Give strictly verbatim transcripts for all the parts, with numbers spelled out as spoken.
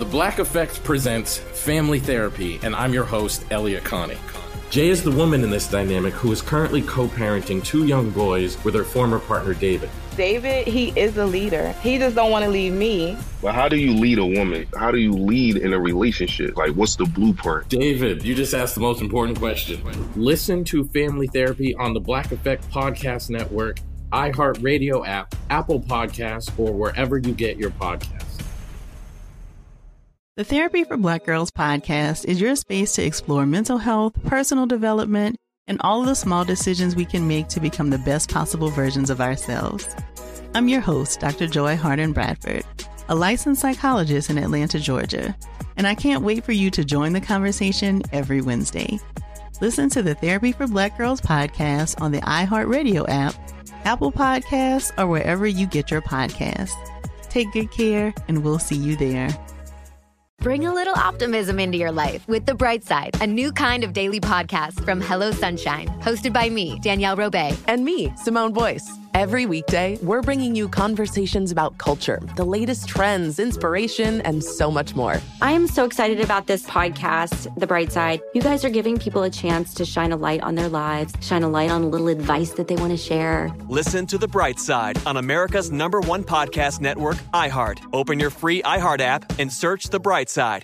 The Black Effect presents Family Therapy, and I'm your host, Elliot Connie. Jay is the woman in this dynamic who is currently co-parenting two young boys with her former partner, David. David, he is a leader. He just don't want to leave me. But how do you lead a woman? How do you lead in a relationship? Like, what's the blueprint? David, you just asked the most important question. Listen to Family Therapy on the Black Effect Podcast Network, iHeartRadio app, Apple Podcasts, or wherever you get your podcasts. The Therapy for Black Girls podcast is your space to explore mental health, personal development, and all of the small decisions we can make to become the best possible versions of ourselves. I'm your host, Doctor Joy Harden Bradford, a licensed psychologist in Atlanta, Georgia, and I can't wait for you to join the conversation every Wednesday. Listen to the Therapy for Black Girls podcast on the iHeartRadio app, Apple Podcasts, or wherever you get your podcasts. Take good care, and we'll see you there. Bring a little optimism into your life with The Bright Side, a new kind of daily podcast from Hello Sunshine, hosted by me, Danielle Robay. And me, Simone Boyce. Every weekday, we're bringing you conversations about culture, the latest trends, inspiration, and so much more. I am so excited about this podcast, The Bright Side. You guys are giving people a chance to shine a light on their lives, shine a light on a little advice that they want to share. Listen to The Bright Side on America's number one podcast network, iHeart. Open your free iHeart app and search The Bright Side.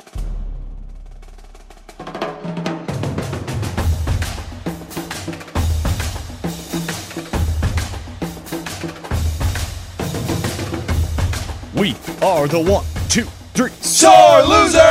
We are the one, two, three, sore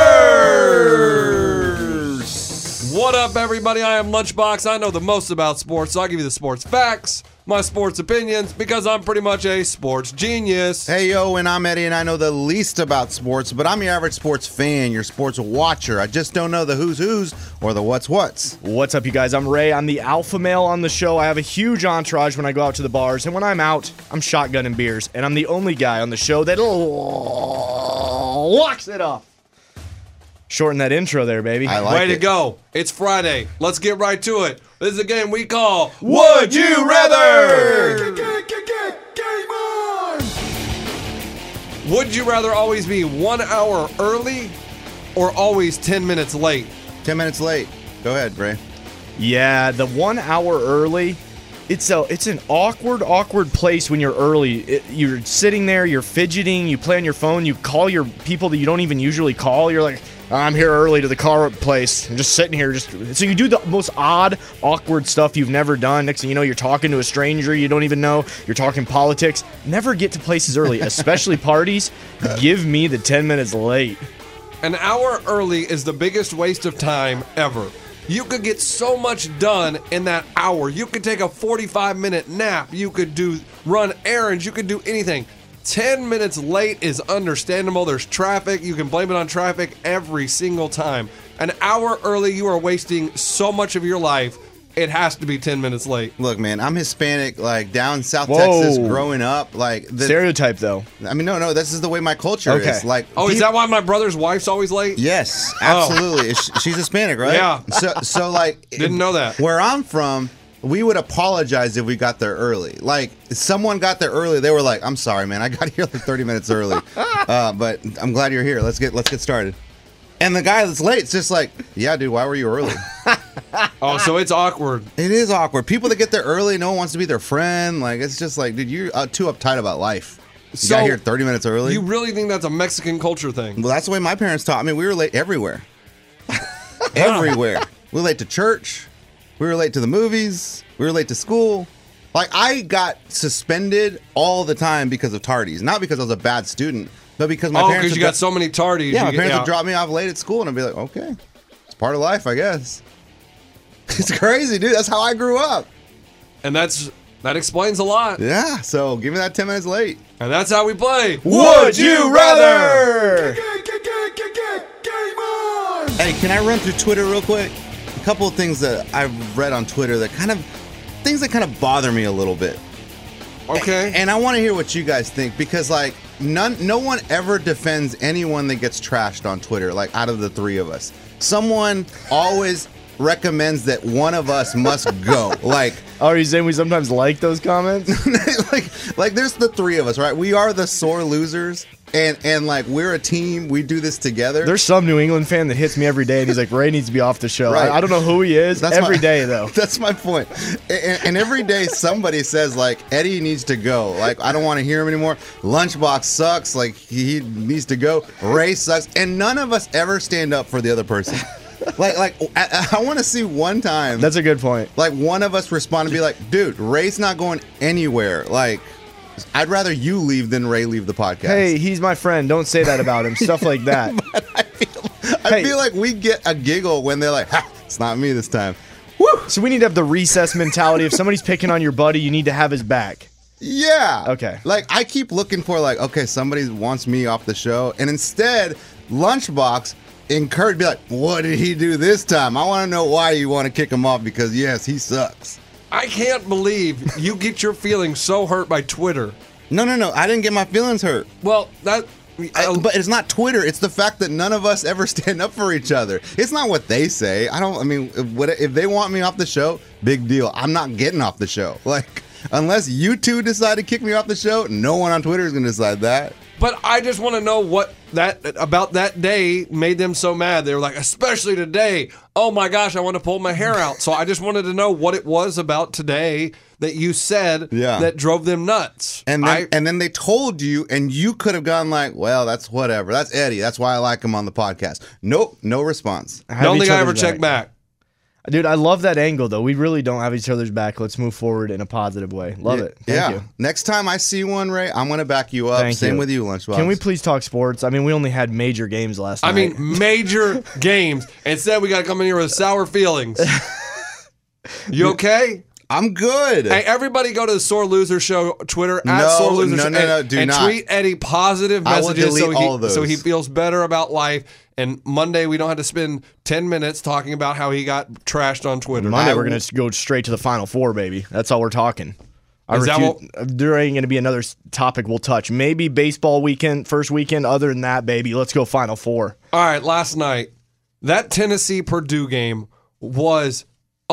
losers! What up, everybody? I am Lunchbox. I know the most about sports, so I'll give you the sports facts, my sports opinions, because I'm pretty much a sports genius. Hey, yo, and I'm Eddie, and I know the least about sports, but I'm your average sports fan, your sports watcher. I just don't know the who's who's or the what's what's. What's up, you guys? I'm Ray. I'm the alpha male on the show. I have a huge entourage when I go out to the bars, and when I'm out, I'm shotgunning beers, and I'm the only guy on the show that locks it up. Shorten that intro there, baby. I like Way it. to go. It's Friday. Let's get right to it. This is a game we call Would You Rather? Game on! Would you rather always be one hour early or always ten minutes late? Ten minutes late. Go ahead, Ray. Yeah, the one hour early, it's a it's an awkward, awkward place when you're early. It, you're sitting there, you're fidgeting, you play on your phone, you call your people that you don't even usually call. You're like, I'm here early to the car place. I'm just sitting here. Just so you do the most odd, awkward stuff you've never done. Next thing you know, you're talking to a stranger you don't even know. You're talking politics. Never get to places early, especially parties. Give me the ten minutes late. An hour early is the biggest waste of time ever. You could get so much done in that hour. You could take a forty-five minute nap. You could do run errands. You could do anything. ten minutes late is understandable. There's traffic. You can blame it on traffic every single time. An hour early, you are wasting so much of your life. It has to be ten minutes late. Look, man, I'm Hispanic, like down South Whoa. Texas, growing up. Like the, Stereotype, though. I mean, no, no, this is the way my culture Okay. is. Like, Oh, is that why my brother's wife's always late? Yes, absolutely. Is she- She's Hispanic, right? Yeah. So, so like, Didn't know that. Where I'm from, we would apologize if we got there early. Like, if someone got there early, they were like, "I'm sorry, man, I got here like thirty minutes early, uh, but I'm glad you're here. Let's get let's get started." And the guy that's late, it's just like, "Yeah, dude, why were you early?" Oh, so it's awkward. It is awkward. People that get there early, no one wants to be their friend. Like, it's just like, dude, you're uh, too uptight about life. You So, got here thirty minutes early. You really think that's a Mexican culture thing? Well, that's the way my parents taught me. We were late everywhere. Everywhere. We were late to church. We were late to the movies. We were late to school. Like, I got suspended all the time because of tardies. Not because I was a bad student, but because my oh, parents... because you would got so many tardies. Yeah, you my get- parents yeah. would drop me off late at school, and I'd be like, okay, it's part of life, I guess. It's crazy, dude. That's how I grew up. And that's that explains a lot. Yeah, so give me that ten minutes late. And that's how we play. Would you rather? Hey, can I run through Twitter real quick? A couple of things that I've read on Twitter that kind of, things that kind of bother me a little bit. Okay. And, and I want to hear what you guys think, because like none, no one ever defends anyone that gets trashed on Twitter. Like, out of the three of us, someone always recommends that one of us must go. Like, oh, are you saying we sometimes like those comments? like, like there's the three of us, right? We are the sore losers. and and like we're a team. We do this together. There's some New England fan that hits me every day, and he's like, "Ray needs to be off the show." Right. I, I don't know who he is. That's every my, day, though. That's my point. And, and every day somebody says like Eddie needs to go. Like I don't want to hear him anymore. Lunchbox sucks. Like he, he needs to go. Ray sucks. And none of us ever stand up for the other person. Like, like I, I want to see one time. That's a good point. Like one of us respond and be like, "Dude, Ray's not going anywhere." Like, I'd rather you leave than Ray leave the podcast. Hey, he's my friend. Don't say that about him. Stuff like that. But I feel, I Hey. feel like we get a giggle when they're like, ha, "It's not me this time." Woo! So we need to have the recess mentality. If somebody's picking on your buddy, you need to have his back. Yeah. Okay. Like I keep looking for like, okay, somebody wants me off the show, and instead, Lunchbox encourage be like, "What did he do this time? I want to know why you want to kick him off because yes, he sucks." I can't believe you get your feelings so hurt by Twitter. No, no, no. I didn't get my feelings hurt. Well, that. I, but it's not Twitter. It's the fact that none of us ever stand up for each other. It's not what they say. I don't. I mean, if, what, if they want me off the show, big deal. I'm not getting off the show. Like, unless you two decide to kick me off the show, no one on Twitter is going to decide that. But I just want to know what that about that day made them so mad. They were like, especially today. Oh my gosh, I want to pull my hair out. So I just wanted to know what it was about today that you said Yeah. that drove them nuts. And then, I, and then they told you, and you could have gone like, "Well, that's whatever. That's Eddie. That's why I like him on the podcast." Nope, no response. I don't think I ever checked back. Dude, I love that angle, though. We really don't have each other's back. Let's move forward in a positive way. Love yeah, it. Thank yeah. you. Next time I see one, Ray, I'm going to back you up. Thank Same you. with you, Lunchbox. Can we please talk sports? I mean, we only had major games last I night. mean, major games. Instead, we got to come in here with sour feelings. You okay? I'm good. Hey, everybody go to the Sore Loser Show Twitter at No, Sore Loser no, Show no, and, no, do and not. tweet Eddie positive I will messages so delete all of he those. so he feels better about life. And Monday we don't have to spend ten minutes talking about how he got trashed on Twitter. Monday, I- we're going to go straight to the Final Four, baby. That's all we're talking. I Is that refuse, there ain't going to be another s- topic we'll touch. Maybe baseball weekend, first weekend. Other than that, baby, let's go Final Four. All right, last night that Tennessee Purdue game was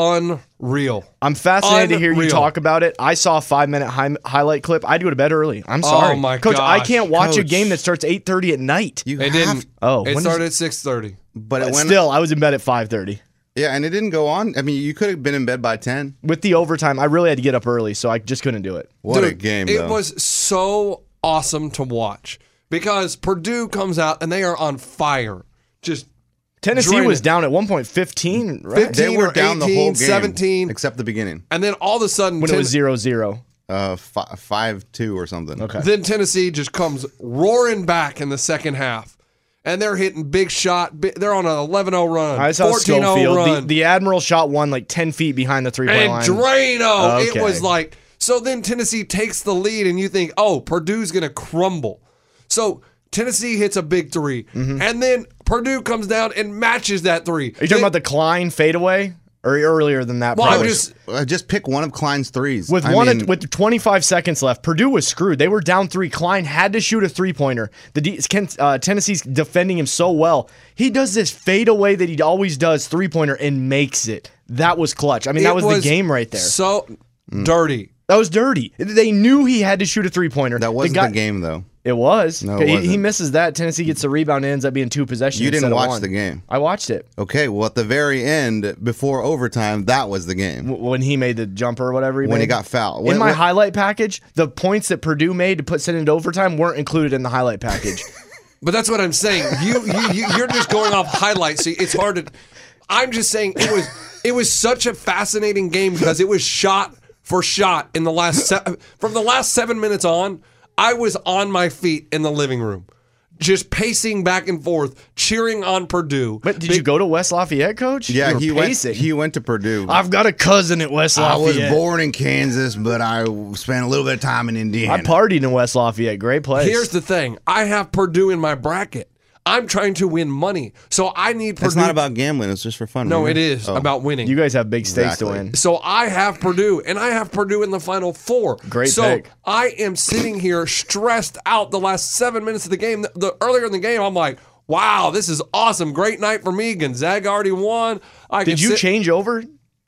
unreal. I'm fascinated to hear you Unreal. talk about it. I saw a five-minute hi- highlight clip. I go to bed early. I'm sorry. Oh, my Coach, I gosh. can't watch a Coach. game that starts eight thirty at night. You It have- didn't. Oh, it when started does- at six thirty. But it But went. still, I was in bed at five thirty. Yeah, and it didn't go on. I mean, you could have been in bed by ten. With the overtime, I really had to get up early, so I just couldn't do it. What a Dude, game, It though. was so awesome to watch because Purdue comes out and they are on fire. Just Tennessee draining. was down at one point fifteen, right? fifteen They were or down the whole eighteen, game, seventeen. except the beginning. And then all of a sudden, when it Ten- was zero zero. Uh, fi- five two or something. Okay. then Tennessee just comes roaring back in the second half. And they're hitting big shot. bi- They're on an eleven oh run. I saw fourteen oh Schofield. run. The, the Admiral shot one like ten feet behind the three-point and line. Drano. Okay. It was like, so then Tennessee takes the lead, and you think, oh, Purdue's going to crumble. So Tennessee hits a big three, and then Purdue comes down and matches that three. Are you talking about the Klein fadeaway? Or earlier than that? Well, I'm probably. just Uh, just pick one of Klein's threes. With I one mean, with twenty-five seconds left, Purdue was screwed. They were down three. Klein had to shoot a three-pointer. The D, Ken, uh, Tennessee's defending him so well. He does this fadeaway that he always does, three-pointer, and makes it. That was clutch. I mean, that it was, the game right there. So dirty. That was dirty. They knew he had to shoot a three-pointer. that wasn't They got- the game though. It was. No, it he, wasn't. he misses that. Tennessee gets the rebound. It ends up being two possessions. You didn't instead of watch one. the game. I watched it Okay, well at the very end, before overtime, that was the game w- when he made the jumper or whatever. He when made. he got fouled. In When- my when- highlight package, the points that Purdue made to put send it into overtime weren't included in the highlight package. But that's what I'm saying. You, you, you you're just going off highlights. See, it's hard to. I'm just saying it was it was such a fascinating game because it was shot for shot in the last se- from the last seven minutes on. I was on my feet in the living room, just pacing back and forth, cheering on Purdue. But did you go to West Lafayette, Coach? yeah, You were he went. pacing. He went to Purdue. I've got a cousin at West I Lafayette. was born in Kansas, but I spent a little bit of time in Indiana. I partied in West Lafayette. Great place. Here's the thing: I have Purdue in my bracket. I'm trying to win money, so I need Purdue. It's not about gambling. It's just for fun. No, remember? it is Oh. about winning. you guys have big stakes Exactly. to win. So I have Purdue, and I have Purdue in the Final Four. Great so pick. I am sitting here stressed out the last seven minutes of the game. The, the earlier in the game, I'm like, "Wow, this is awesome! Great night for me." Gonzaga already won. I Did can you sit- change over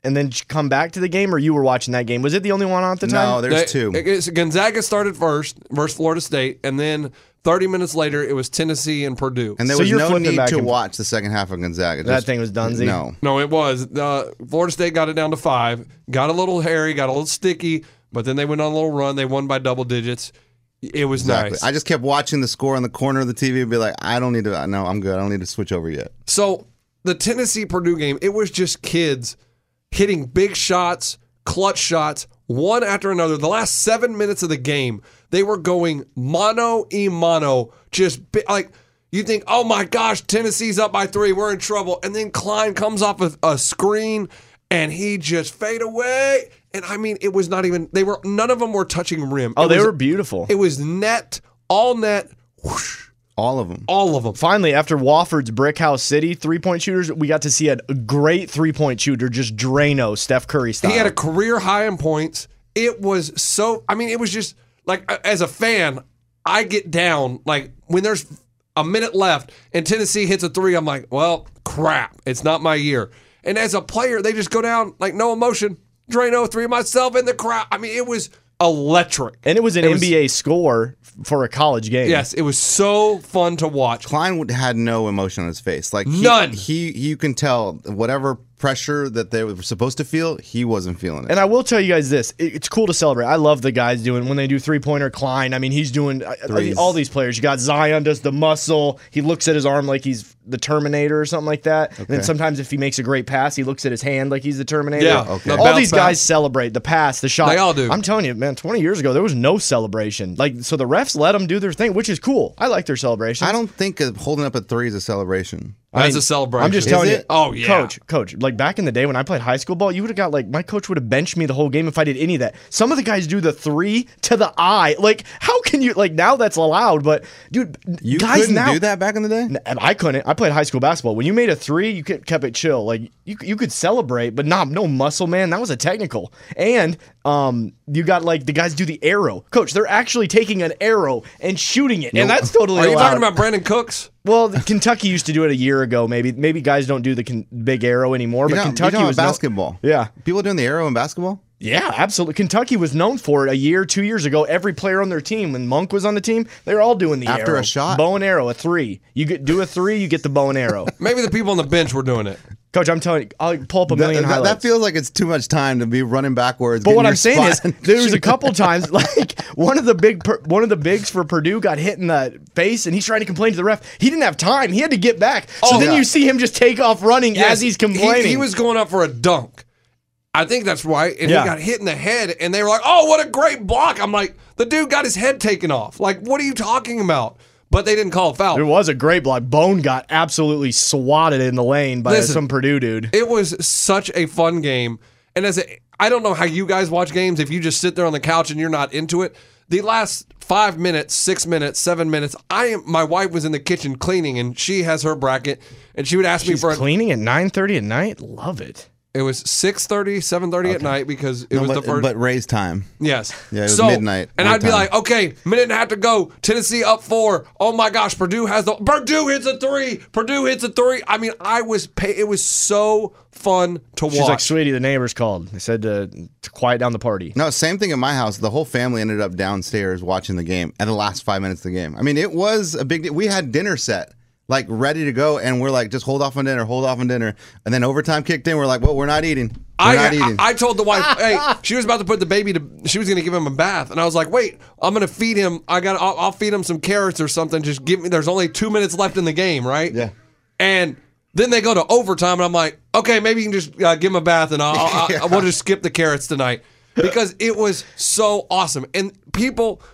and then come back to the game, or you were watching that game? Was it the only one on at the time? No, there's They- two. it- it's- Gonzaga started first versus Florida State, and then thirty minutes later, it was Tennessee and Purdue. And there So was you're no flipping need back to and- watch the second half of Gonzaga. That Just- thing was donesy? No. No, it was. Uh, Florida State got it down to five, got a little hairy, got a little sticky, but then they went on a little run. They won by double digits. It was Exactly. nice. I just kept watching the score on the corner of the T V and be like, I don't need to. No, I'm good. I don't need to switch over yet. So the Tennessee Purdue game, it was just kids hitting big shots, clutch shots, one after another. The last seven minutes of the game, they were going mano e mano, just bi- like you think, oh my gosh, Tennessee's up by three, we're in trouble, and then Klein comes off a, a screen and he just fade away. And I mean, it was not even. They were none of them were touching rim. Oh, It they was- were beautiful. It was net, all net. Whoosh, All of them. all of them. Finally, after Wofford's Brick House City three-point shooters, we got to see a great three-point shooter, just Drano, Steph Curry style. He had a career high in points. It was so, I mean, it was just like, as a fan, I get down. Like, when there's a minute left and Tennessee hits a three, I'm like, well, crap. It's not my year. And as a player, they just go down, like, no emotion. Drano, three myself in the crowd. I mean, it was electric. And it was an It was- N B A score for a college game. Yes, it was so fun to watch. Klein would- had no emotion on his face. Like he, None. He, you can tell whatever pressure that they were supposed to feel, he wasn't feeling it. And I will tell you guys this: it- it's cool to celebrate. I love the guys doing when they do three pointer. Klein, I mean, he's doing I- I- Threes. all these players. You got Zion does the muscle. He looks at his arm like he's the Terminator or something like that. And then Okay. sometimes if he makes a great pass, he looks at his hand like he's the Terminator. Yeah, Okay. the All bounce these back. guys celebrate the pass, the shot. They all do. I'm telling you, man. twenty years ago, there was no celebration. Like, so the refs let them do their thing, which is cool. I like their celebrations. I don't think of holding up a three is a celebration. That's a celebration. I'm just Is telling you. it? Oh, yeah. Coach, coach, like back in the day when I played high school ball, you would have got like, my coach would have benched me the whole game if I did any of that. Some of the guys do the three to the eye. Like, how can you, like, now that's allowed, but dude, You guys couldn't now. do that back in the day? N- I couldn't. I played high school basketball. When you made a three, you kept, kept it chill. Like you, you could celebrate, but not no muscle, man. That was a technical. And um, you got like the guys do the arrow. Coach, they're actually taking an arrow and shooting it, and that's totally. Are you allowed. talking about Brandon Cooks? Well, the- Kentucky used to do it a year ago. Maybe maybe guys don't do the con- big arrow anymore. You But know, Kentucky you know was no- basketball. yeah, People doing the arrow in basketball? yeah, absolutely. Kentucky was known for it a year, two years ago. Every player on their team, when Monk was on the team, they were all doing the After arrow. a shot? bow and arrow, a three. You get do a three, you get the bow and arrow. Maybe the people on the bench were doing it. Coach, I'm telling you, I'll pull up a That, million that- highlights. that feels like it's too much time to be running backwards. But getting what your I'm saying is, spot and there was a shooting. couple times, like one of the big, per- one of the bigs for Purdue got hit in the face, and he's trying to complain to the ref. He didn't have time; he had to get back. So Oh, then yeah. you see him just take off running Yes, as he's he- complaining. He, was going up for a dunk. I think that's right. And Yeah. he got hit in the head, and they were like, oh, what a great block. I'm like, the dude got his head taken off. Like, what are you talking about? But they didn't call a foul. There was a great block. Bone got absolutely swatted in the lane by Listen, some Purdue dude. It was such a fun game. And as a, I don't know how you guys watch games if you just sit there on the couch and you're not into it. The last five minutes, six minutes, seven minutes, I am. My wife was in the kitchen cleaning, and she has her bracket, and she would ask me She's for a, cleaning at nine thirty at night. Love it. It was six thirty, seven thirty at night because it No, was but, the first. but Ray's time. Yes. Yeah, it was so, midnight, And I'd be nighttime. like, okay, minute and a half to go. Tennessee up four. Oh my gosh, Purdue has the Purdue hits a three. Purdue hits a three. I mean, I was pay, it was so fun to watch. She's like, sweetie, the neighbors called. They said to, to quiet down the party. No, same thing at my house. The whole family ended up downstairs watching the game at the last five minutes of the game. I mean, it was a big deal. We had dinner set, like ready to go, and we're like, just hold off on dinner, hold off on dinner. And then overtime kicked in. We're like, well, we're not eating. We're I, not eating. I, I told the wife, hey, she was about to put the baby to, she was going to give him a bath. And I was like, wait, I'm going to feed him. I got, I'll, I'll feed him some carrots or something. Just give me, there's only two minutes left in the game, right? Yeah. And then they go to overtime, and I'm like, okay, maybe you can just uh, give him a bath, and I'll, I'll, Yeah. I'll, we'll just skip the carrots tonight because it was so awesome. And people,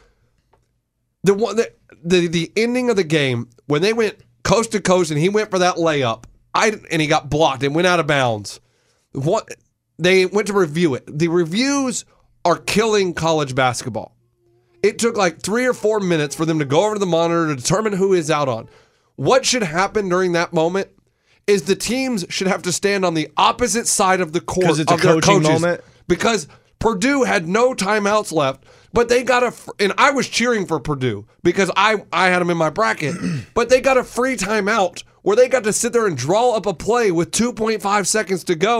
the one, the, the the ending of the game when they went coast to coast, and he went for that layup, I and he got blocked and went out of bounds. What they went to review it. The reviews are killing college basketball. It took like three or four minutes for them to go over to the monitor to determine who is out on. What should happen during that moment is the teams should have to stand on the opposite side of the court 'Cause it's a of their coaching coaches. moment? Because Purdue had no timeouts left, but they got a fr- and I was cheering for Purdue because I I had them in my bracket, but they got a free timeout where they got to sit there and draw up a play with two point five seconds to go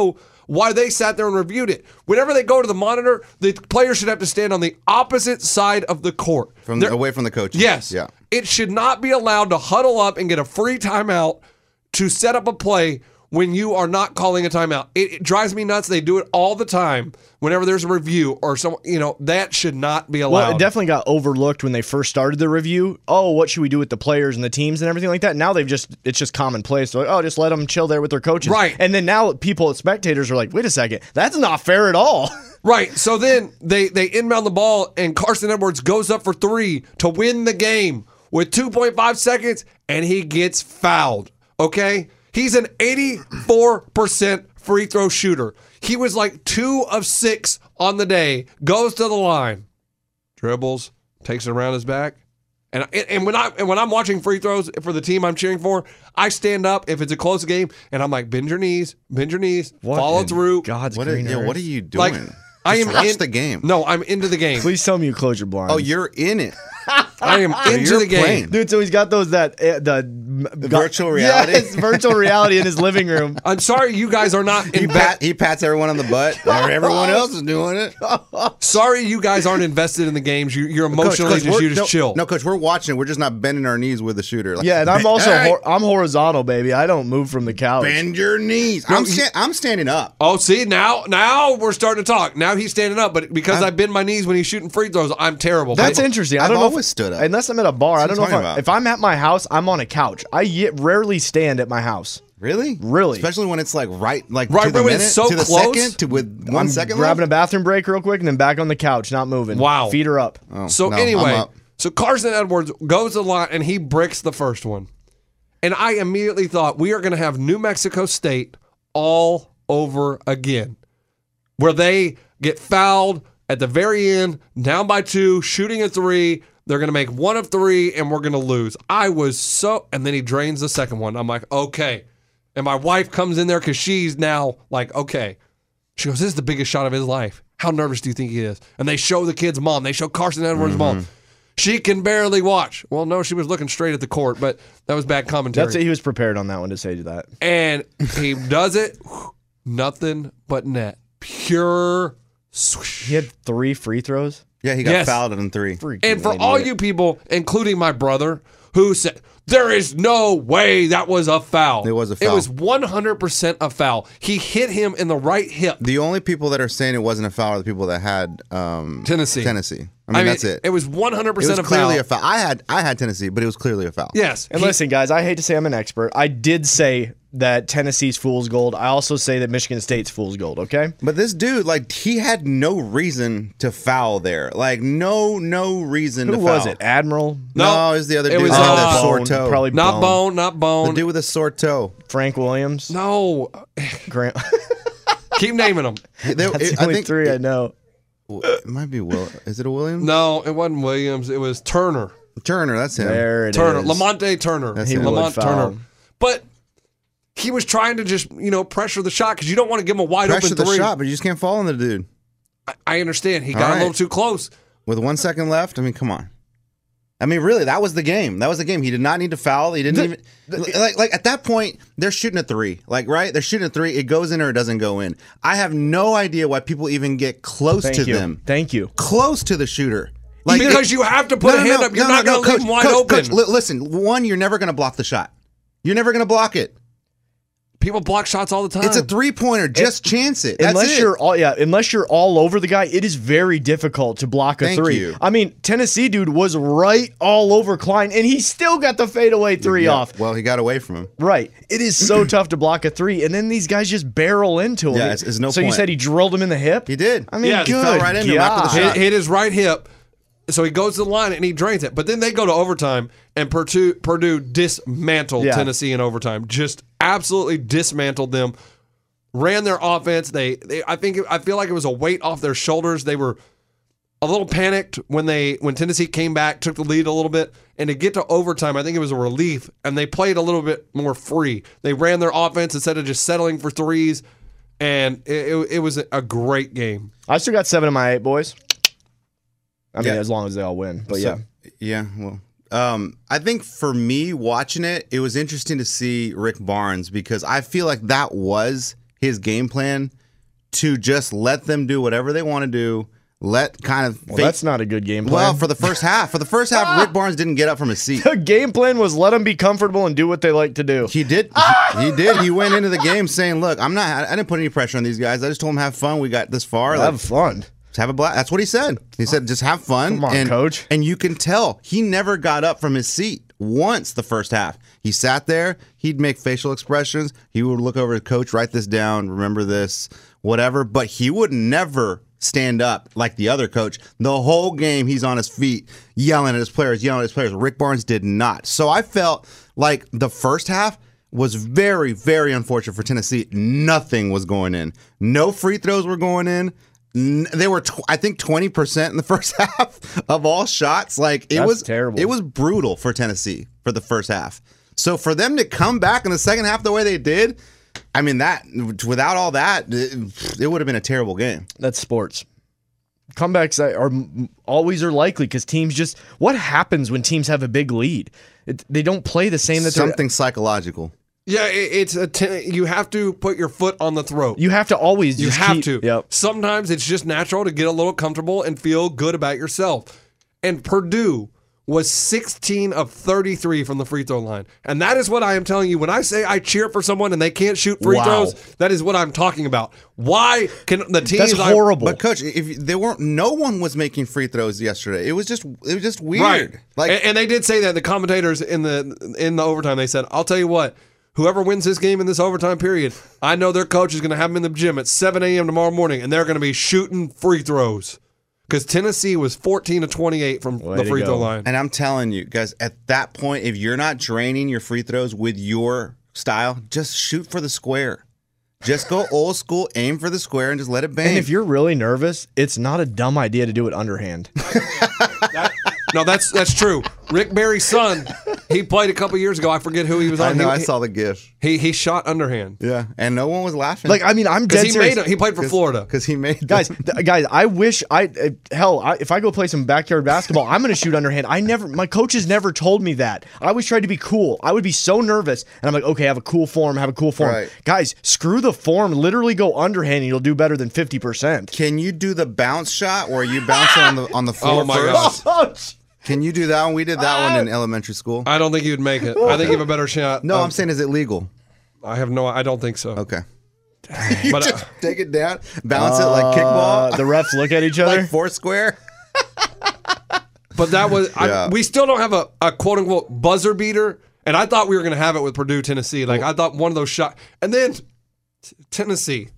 why they sat there and reviewed it. Whenever they go to the monitor, the players should have to stand on the opposite side of the court. From the, away from the coaches. Yes. Yeah. It should not be allowed to huddle up and get a free timeout to set up a play when you are not calling a timeout. It, it drives me nuts. They do it all the time. Whenever there's a review or some, you know, that should not be allowed. Well, it definitely got overlooked when they first started the review. Oh, what should we do with the players and the teams and everything like that? Now they've just, it's just commonplace. They're like, oh, just let them chill there with their coaches. Right. And then now people, spectators are like, wait a second, that's not fair at all. Right. So then they, they inbound the ball and Carson Edwards goes up for three to win the game with two point five seconds and he gets fouled. Okay? He's an eighty-four percent free throw shooter. He was like two of six on the day, goes to the line, dribbles, takes it around his back. And and when I and when I'm watching free throws for the team I'm cheering for, I stand up if it's a close game and I'm like, bend your knees, bend your knees, What follow in through. God's What, green are, yeah, earth? what are you doing? Like, Just I am watch in the game. No, I'm into the game. Please tell me you close your blinds. Oh, you're in it. I am So into you're the game. playing. Dude, so he's got those that uh, the, The virtual reality? Yes, virtual reality in his living room. I'm sorry you guys are not He, in pat, he pats everyone on the butt. Everyone else is doing it. Sorry you guys aren't invested in the games. You, you're emotionally Coach, Coach, just you we're- just no, chill. No, coach, we're watching. We're just not bending our knees with the shooter. Like, Yeah, and I'm also Hey, hor- I'm horizontal, baby. I don't move from the couch. bend your knees. No, I'm you- sta- I'm standing up. Oh, see now, now we're starting to talk. Now he's standing up, but because I bend my knees when he's shooting free throws, I'm terrible. That's But- interesting. I I've don't know always if, stood up. unless I'm at a bar. I That's don't know what if, I'm I, talking if I'm at my house. I'm on a couch. I ye- rarely stand at my house. Really? Really? Especially when it's like right, like Right to the when minute, it's so to the close? second, to with one I'm second grabbing left. a bathroom break real quick and then back on the couch, not moving. Wow. Feet are up. Oh, So no, I'm anyway, up. so Carson Edwards goes a lot and he breaks the first one. And I immediately thought we are going to have New Mexico State all over again, where they get fouled at the very end, down by two, shooting a three. They're going to make one of three and we're going to lose. I was so, and then he drains the second one. I'm like, okay. And my wife comes in there because she's now like, okay. She goes, this is the biggest shot of his life. How nervous do you think he is? And they show the kid's mom. They show Carson Edwards' mom. She can barely watch. Well, no, she was looking straight at the court, but that was bad commentary. That's it. He was prepared on that one to say that. And he does it. Nothing but net. Pure swish. He had three free throws. Yeah, he got Yes. fouled in three. Freaking And for idiot. all you people, including my brother, who said, there is no way that was a foul. It was a foul. It was one hundred percent a foul. He hit him in the right hip. The only people that are saying it wasn't a foul are the people that had um, Tennessee. Tennessee. I mean, that's it. It was one hundred It percent was a clearly foul. a foul. I had I had Tennessee, but it was clearly a foul. Yes. And he- listen, guys, I hate to say I'm an expert. I did say that Tennessee's fool's gold. I also say that Michigan State's fool's gold, okay? But this dude, like, he had no reason to foul there. Like, no, no reason Who to foul. was it? Admiral? No, No, it was the other it dude was, that had uh, that sore Bone, toe. Probably Not Bone. bone, not The bone. dude with a sore toe. Frank Williams. No. Grant. Keep naming them. They- That's it- the I only think three I know. it might be Will. Is it a Williams? No, it wasn't Williams. It was Turner. Turner. That's him. There it Turner. is. Lamonte Turner. That's He him. would Lamont foul. Turner. But he was trying to just, you know, pressure the shot because you don't want to give him a wide Pressure open the three. shot, but you just can't fall on the dude I, I understand. He All got right. a little too close. with one second left. I mean, come on. I mean, really, that was the game. That was the game. He did not need to foul. He didn't even like like at that point. They're shooting a three. Like right, they're shooting a three. It goes in or it doesn't go in. I have no idea why people even get close Thank to you. them. Thank you. Close to the shooter. Like because you have to put a hand up. You're not going to leave him wide coach, open. Coach, li- listen, one, you're never going to block the shot. You're never going to block it. People block shots all the time. It's a three pointer. Just chance it. That's unless it. you're all yeah, unless you're all over the guy, it is very difficult to block a Thank three. you. I mean, Tennessee dude was right all over Klein, and he still got the fadeaway three Yeah, off. Well, he got away from him. Right. It is so tough to block a three, and then these guys just barrel into him. Yeah, it's- it's no so you point. said he drilled him in the hip? He did. I mean, Yeah, he good. fell right into him after the God. shot. hit, hit his right hip. So he goes to the line and he drains it. But then they go to overtime, and Purdue, Purdue dismantled Yeah. Tennessee in overtime. Just absolutely dismantled them. Ran their offense. They, they I think, I feel like it was a weight off their shoulders. They were a little panicked when they when Tennessee came back, took the lead a little bit, and to get to overtime, I think it was a relief. And they played a little bit more free. They ran their offense instead of just settling for threes, and it, it, it was a great game. I still got seven of my eight boys. I mean, Yeah. as long as they all win. But So- yeah. yeah. Well, um, I think for me watching it, it was interesting to see Rick Barnes because I feel like that was his game plan to just let them do whatever they want to do. Let kind of Well, fake- that's not a good game plan. Well, for the first half, for the first half, Rick Barnes didn't get up from his seat. The game plan was let them be comfortable and do what they like to do. He did. He, he did. He went into the game saying, "Look, I'm not. I didn't put any pressure on these guys. I just told them have fun. We got this far. Have Like, fun. just have a blast." That's what he said. He said, "Just have fun." Come on, and, coach. And you can tell he never got up from his seat once the first half. He sat there. He'd make facial expressions. He would look over at coach, write this down, remember this, whatever. But he would never stand up like the other coach. The whole game, he's on his feet, yelling at his players, yelling at his players. Rick Barnes did not. So I felt like the first half was very, very unfortunate for Tennessee. Nothing was going in. No free throws were going in. N- They were, tw- I think, twenty percent in the first half of all shots. Like it That's was terrible. It was brutal for Tennessee for the first half. So for them to come back in the second half the way they did, I mean, that without all that, it, it would have been a terrible game. That's sports. Comebacks are are always are likely because teams just. What happens when teams have a big lead? It, they don't play the same. That they're- Something psychological. Yeah, it, it's a t- you have to put your foot on the throat. You have to always. You just have keep- to. Yep. Sometimes it's just natural to get a little comfortable and feel good about yourself. And Purdue was sixteen of thirty-three from the free throw line. And that is what I am telling you. When I say I cheer for someone and they can't shoot free Wow. throws, that is what I'm talking about. Why can the teams... That's horrible. But coach, if there weren't, no one was making free throws yesterday. It was just, it was just weird. Right. Like, and, and they did say that the commentators in the in the overtime, they said, I'll tell you what, whoever wins this game in this overtime period, I know their coach is going to have them in the gym at seven a.m. tomorrow morning, and they're going to be shooting free throws. Because Tennessee was fourteen to twenty-eight from Way the to free go. throw line. and I'm telling you guys, at that point, if you're not draining your free throws with your style, just shoot for the square. Just go old school, aim for the square, and just let it bang. And if you're really nervous, it's not a dumb idea to do it underhand. That- no, that's that's true. Rick Barry's son, he played a couple years ago. I forget who he was on. I know, he, I saw the gif. He he shot underhand. Yeah, and no one was laughing. Like, I mean, I'm Because dead he serious. made it. He played for Florida. Because he made guys, th- guys, I wish I uh, hell, I, if I go play some backyard basketball, I'm going to shoot underhand. I never, my coaches never told me that. I always tried to be cool. I would be so nervous, and I'm like, okay, have a cool form, have a cool form. Right. Guys, screw the form. Literally go underhand, and you'll do better than fifty percent. Can you do the bounce shot where you bounce it on the on the floor Oh, my first? gosh. Can you do that one? We did that one in elementary school. I don't think you'd make it. I think you have a better shot. No, Um, I'm saying, is it legal? I have no. I don't think so. Okay. But uh, Just take it down, bounce it like kickball, Uh, the refs look at each other. like four square. but that was. Yeah. I, we still don't have a, a quote unquote buzzer beater, and I thought we were going to have it with Purdue, Tennessee. Like I thought one of those shots, and then t- Tennessee.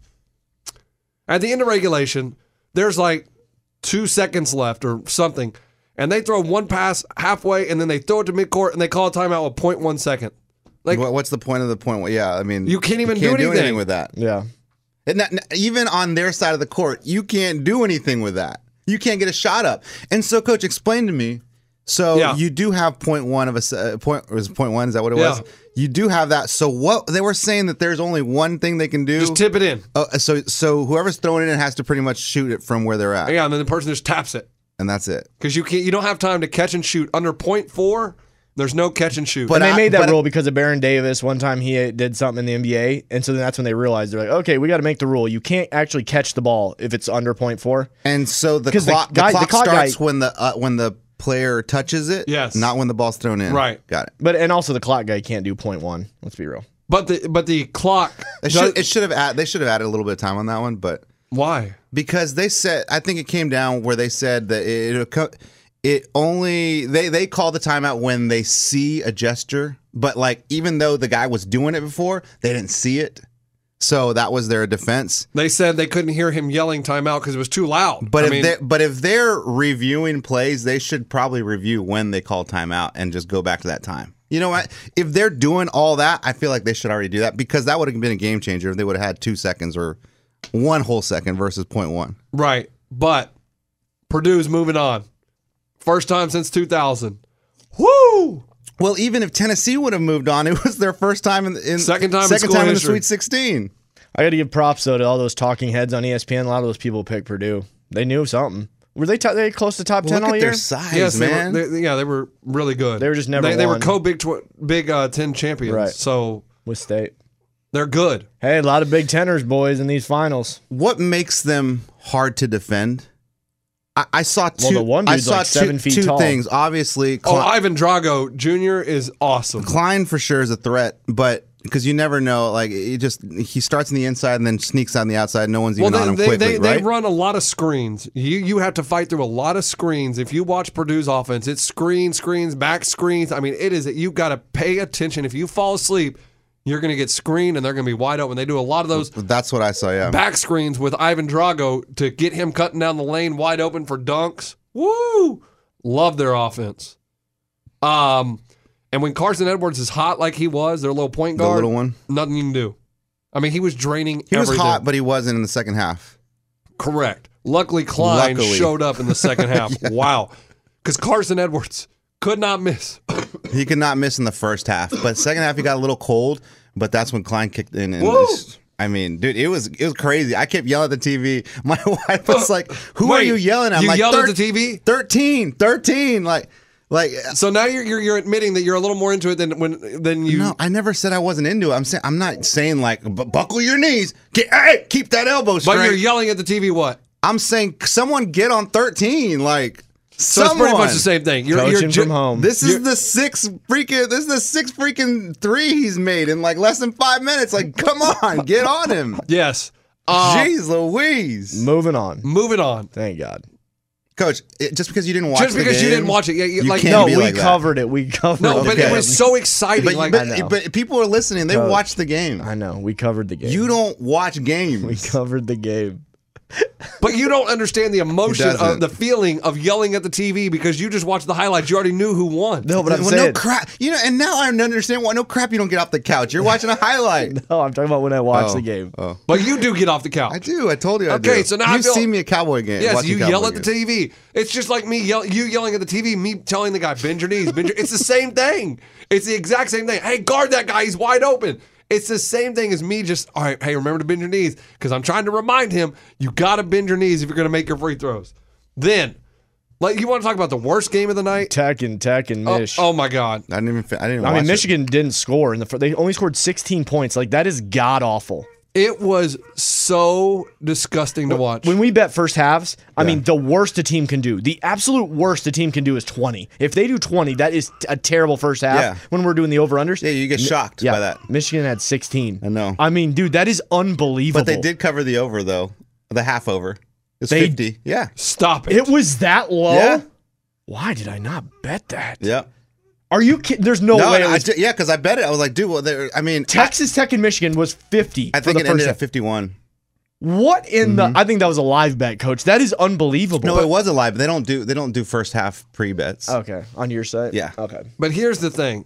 At the end of regulation, there's like two seconds left or something, and they throw one pass halfway, and then they throw it to midcourt, and they call a timeout with point one second. Like What- What's the point of the point? Well, yeah, I mean, You can't even do can't anything. with that. Yeah. And that, even on their side of the court, you can't do anything with that. You can't get a shot up. And so, coach, explain to me. So Yeah. you do have point one of a s- uh, point. Or was it point one? Is that what it Yeah. was? You do have that. So what they were saying that there's only one thing they can do. just tip it in. Oh, so so whoever's throwing it in has to pretty much shoot it from where they're at, Yeah, and then the person just taps it and that's it. because you can't. You don't have time to catch and shoot under point four. There's no catch and shoot. But And they I- made that but I- rule because of Baron Davis. One time he did something in the N B A, and so then that's when they realized they're like, okay, we got to make the rule. You can't actually catch the ball if it's under point four. And so the 'Cause the clock, the, guy- the clock clock starts guy- when the uh, when the player touches it. Yes. Not when the ball's thrown in. Right. Got it. But and also the clock guy can't do point one. Let's be real. but the but the clock. It does- should, it should have add, they should have added a little bit of time on that one, but why? because they said, I think it came down where they said that it it, it only they they call the timeout when they see a gesture, but like even though the guy was doing it before, they didn't see it, so that was their defense. They said they couldn't hear him yelling timeout because it was too loud. But I if mean, they but if they're reviewing plays, they should probably review when they call timeout and just go back to that time. You know what? If they're doing all that, I feel like they should already do that because that would have been a game changer if they would have had two seconds or one whole second versus point one. right. But Purdue's moving on. First time since two thousand. Woo! Well, even if Tennessee would have moved on, it was their first time in, in Second time in second school time in the history. Sweet sixteen. I got to give props though to all those talking heads on E S P N. A lot of those people picked Purdue. They knew something. Were they t- they close to top ten Look all at year? their size, Yes, they man. were, they, yeah, they were really good. They were just never They, they were won. co Big tw- Big uh, Ten champions. Right. So With State. They're good. Hey, a lot of Big Teners, boys, in these finals. What makes them hard to defend? I, I saw two. Well, the one I dude's saw like seven two, feet two tall. things. Obviously, Oh, Ivan Drago Junior is awesome. Klein for sure is a threat, but because you never know, like he just he starts on the inside and then sneaks on the outside. No one's even Well, on they, him they, quickly, they, right? they run a lot of screens. You you have to fight through a lot of screens. If you watch Purdue's offense, it's screen, screens, back screens. I mean, it is. You've got to pay attention. If you fall asleep, you're going to get screened, and they're going to be wide open. They do a lot of those That's what I saw. Yeah, back screens with Ivan Drago to get him cutting down the lane wide open for dunks. Woo! Love their offense. Um, and when Carson Edwards is hot like he was, their little point the guard, little one. nothing you can do. I mean, he was draining He was everything. hot, but he wasn't in the second half. Correct. Luckily, Klein Luckily. showed up in the second half. Yeah. Wow. Because Carson Edwards could not miss. He could not miss in the first half, but second half he got a little cold. But that's when Klein kicked in. And Woo! just- I mean, dude, it was it was crazy. I kept yelling at the T V. My wife was like, "Who Wait, are you yelling at?" I'm you like, yelled "Thir- at the T V? thirteen, thirteen, like, like. So now you're, you're you're admitting that you're a little more into it than when than you. No, I never said I wasn't into it. I'm saying I'm not saying like bu- buckle your knees. Get, hey, keep that elbow straight. But you're yelling at the T V. What? I'm saying someone get on thirteen. Like, So it's pretty much the same thing. You're, Coaching you're ju- from home. This is You're- the sixth freaking. This is the sixth freaking three he's made in like less than five minutes. Like, come on, get on him. Yes. Uh, Jeez Louise. Moving on. Moving on. Thank God. Coach, it, just because you didn't watch Just the because you game, didn't watch it, yeah, you, you like can't No, be we like that. covered it. We covered no, it. but it Okay. was so exciting. But, like but, I know. but people are listening. They Coach. watch the game. I know. We covered the game. You don't watch We games. covered the game. But you don't understand the emotion He doesn't. of the feeling of yelling at the T V because you just watched the highlights. You already knew who won. No, but I'm well, saying. no crap. You know, and now I understand why no crap you don't get off the couch. You're watching a highlight. No, I'm talking about when I watched Oh, the game. Oh, But you do get off the couch. I do. I told you. I Okay, do. so now I you've feel- seen me at Cowboy game. Yes, watching you Cowboy yell at the games. T V. It's just like me yell, you yelling at the T V, me telling the guy, bend your knees, bend your... It's the same thing. It's the exact same thing. Hey, guard that guy. He's wide open. It's the same thing as me just, all right, hey, remember to bend your knees because I'm trying to remind him you got to bend your knees if you're going to make your free throws. Then, like, you want to talk about the worst game of the night? Tech and Tech and Oh, Mish. oh my God. I didn't even. fi- I didn't. Even I watch mean, it. Michigan didn't score in the. fir- They only scored sixteen points. Like that is god awful. It was so disgusting to watch. When we bet first halves, I mean, the worst a team can do, the absolute worst a team can do is twenty. If they do twenty, that is a terrible first half. Yeah. When we're doing the over unders, Yeah, you get shocked yeah, by that. Michigan had sixteen. I know. I mean, dude, that is unbelievable. But they did cover the over though. The half over. It's They- fifty. Yeah. Stop it. It was that low. Yeah. Why did I not bet that? Yeah. Are you kidding? There's no, No, way. It I was, did- yeah, because I bet it. I was like, dude. Well, there. I mean, Texas Tech and Michigan was fifty. I, I think for it the ended first at half. fifty-one. What in the? I think that was a live bet, Coach. That is unbelievable. No, it was a lie, but they don't do. They don't do first half pre bets. Okay, on your side. Yeah. Okay. But here's the thing.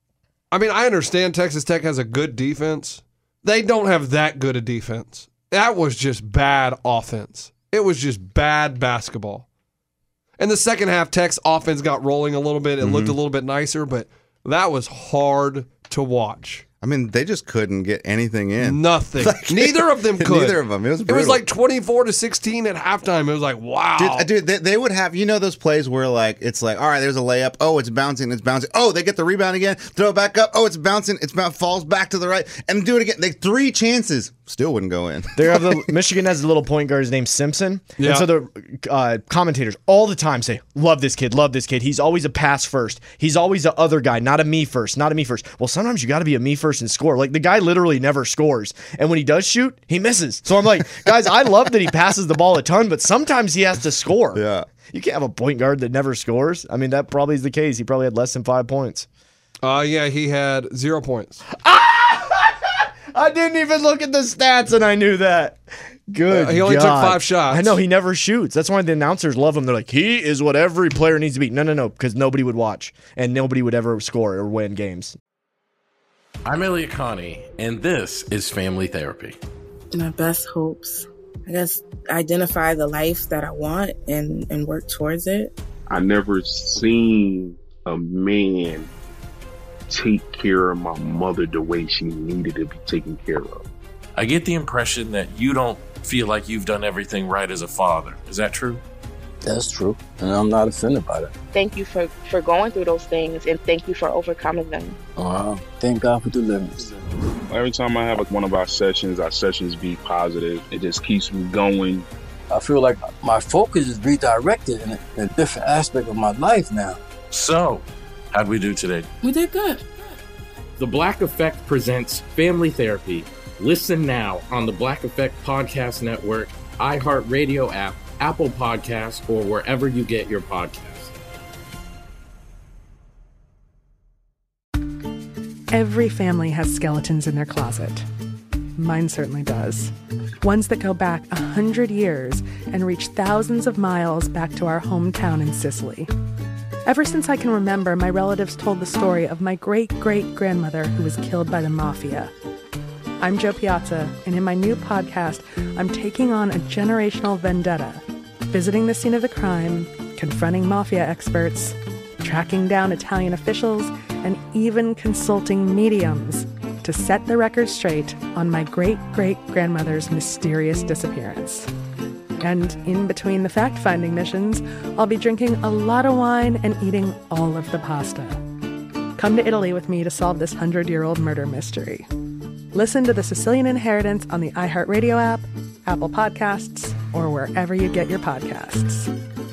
I mean, I understand Texas Tech has a good defense. They don't have that good a defense. That was just bad offense. It was just bad basketball. In the second half, Tech's offense got rolling a little bit. It looked a little bit nicer, but that was hard to watch. I mean, they just couldn't get anything in. Nothing. Like, Neither of them could. Neither of them. It was It was brutal. like twenty-four to sixteen at halftime. It was like, wow. Dude, uh, dude they, they would have, you know, those plays where like it's like, all right, there's a layup. Oh, it's bouncing, it's bouncing. Oh, they get the rebound again. Throw it back up. Oh, it's bouncing. It's bound, falls back to the right, and do it again. They three chances, still wouldn't go in. They have the Michigan has a little point guard named Simpson, Yeah. and so the uh, commentators all the time say, "Love this kid, love this kid. He's always a pass first. He's always the other guy, not a me first, not a me first." Well, sometimes you got to be a me first and score. Like the guy literally never scores, and when he does shoot, he misses. So I'm like, guys, I love that he passes the ball a ton, but sometimes he has to score. Yeah. You can't have a point guard that never scores. I mean, that probably is the case. He probably had less than five points. Uh, yeah, he had zero points. I didn't even look at the stats, and I knew that. Good. Uh, he only took God. five shots. I know he never shoots. That's why the announcers love him. They're like, he is what every player needs to be. No, no, no, because nobody would watch and nobody would ever score or win games. I'm Elliot Connie, and this is Family Therapy. My best hopes, I guess, identify the life that I want and, and work towards it. I never seen a man take care of my mother the way she needed to be taken care of. I get the impression that you don't feel like you've done everything right as a father. Is that true? That's true, and I'm not offended by that. Thank you for, for going through those things, and thank you for overcoming them. Wow. Thank God for deliverance. Every time I have like one of our sessions, our sessions be positive. It just keeps me going. I feel like my focus is redirected in a, in a different aspect of my life now. So, how'd we do today? We did good. The Black Effect presents Family Therapy. Listen now on the Black Effect Podcast Network, iHeartRadio app, Apple Podcasts, or wherever you get your podcasts. Every family has skeletons in their closet. Mine certainly does. Ones that go back a hundred years and reach thousands of miles back to our hometown in Sicily. Ever since I can remember, my relatives told the story of my great-great-grandmother who was killed by the mafia. I'm Jo Piazza, and in my new podcast, I'm taking on a generational vendetta, visiting the scene of the crime, confronting mafia experts, tracking down Italian officials, and even consulting mediums to set the record straight on my great-great-grandmother's mysterious disappearance. And in between the fact-finding missions, I'll be drinking a lot of wine and eating all of the pasta. Come to Italy with me to solve this hundred-year-old murder mystery. Listen to The Sicilian Inheritance on the iHeartRadio app, Apple Podcasts, or wherever you get your podcasts.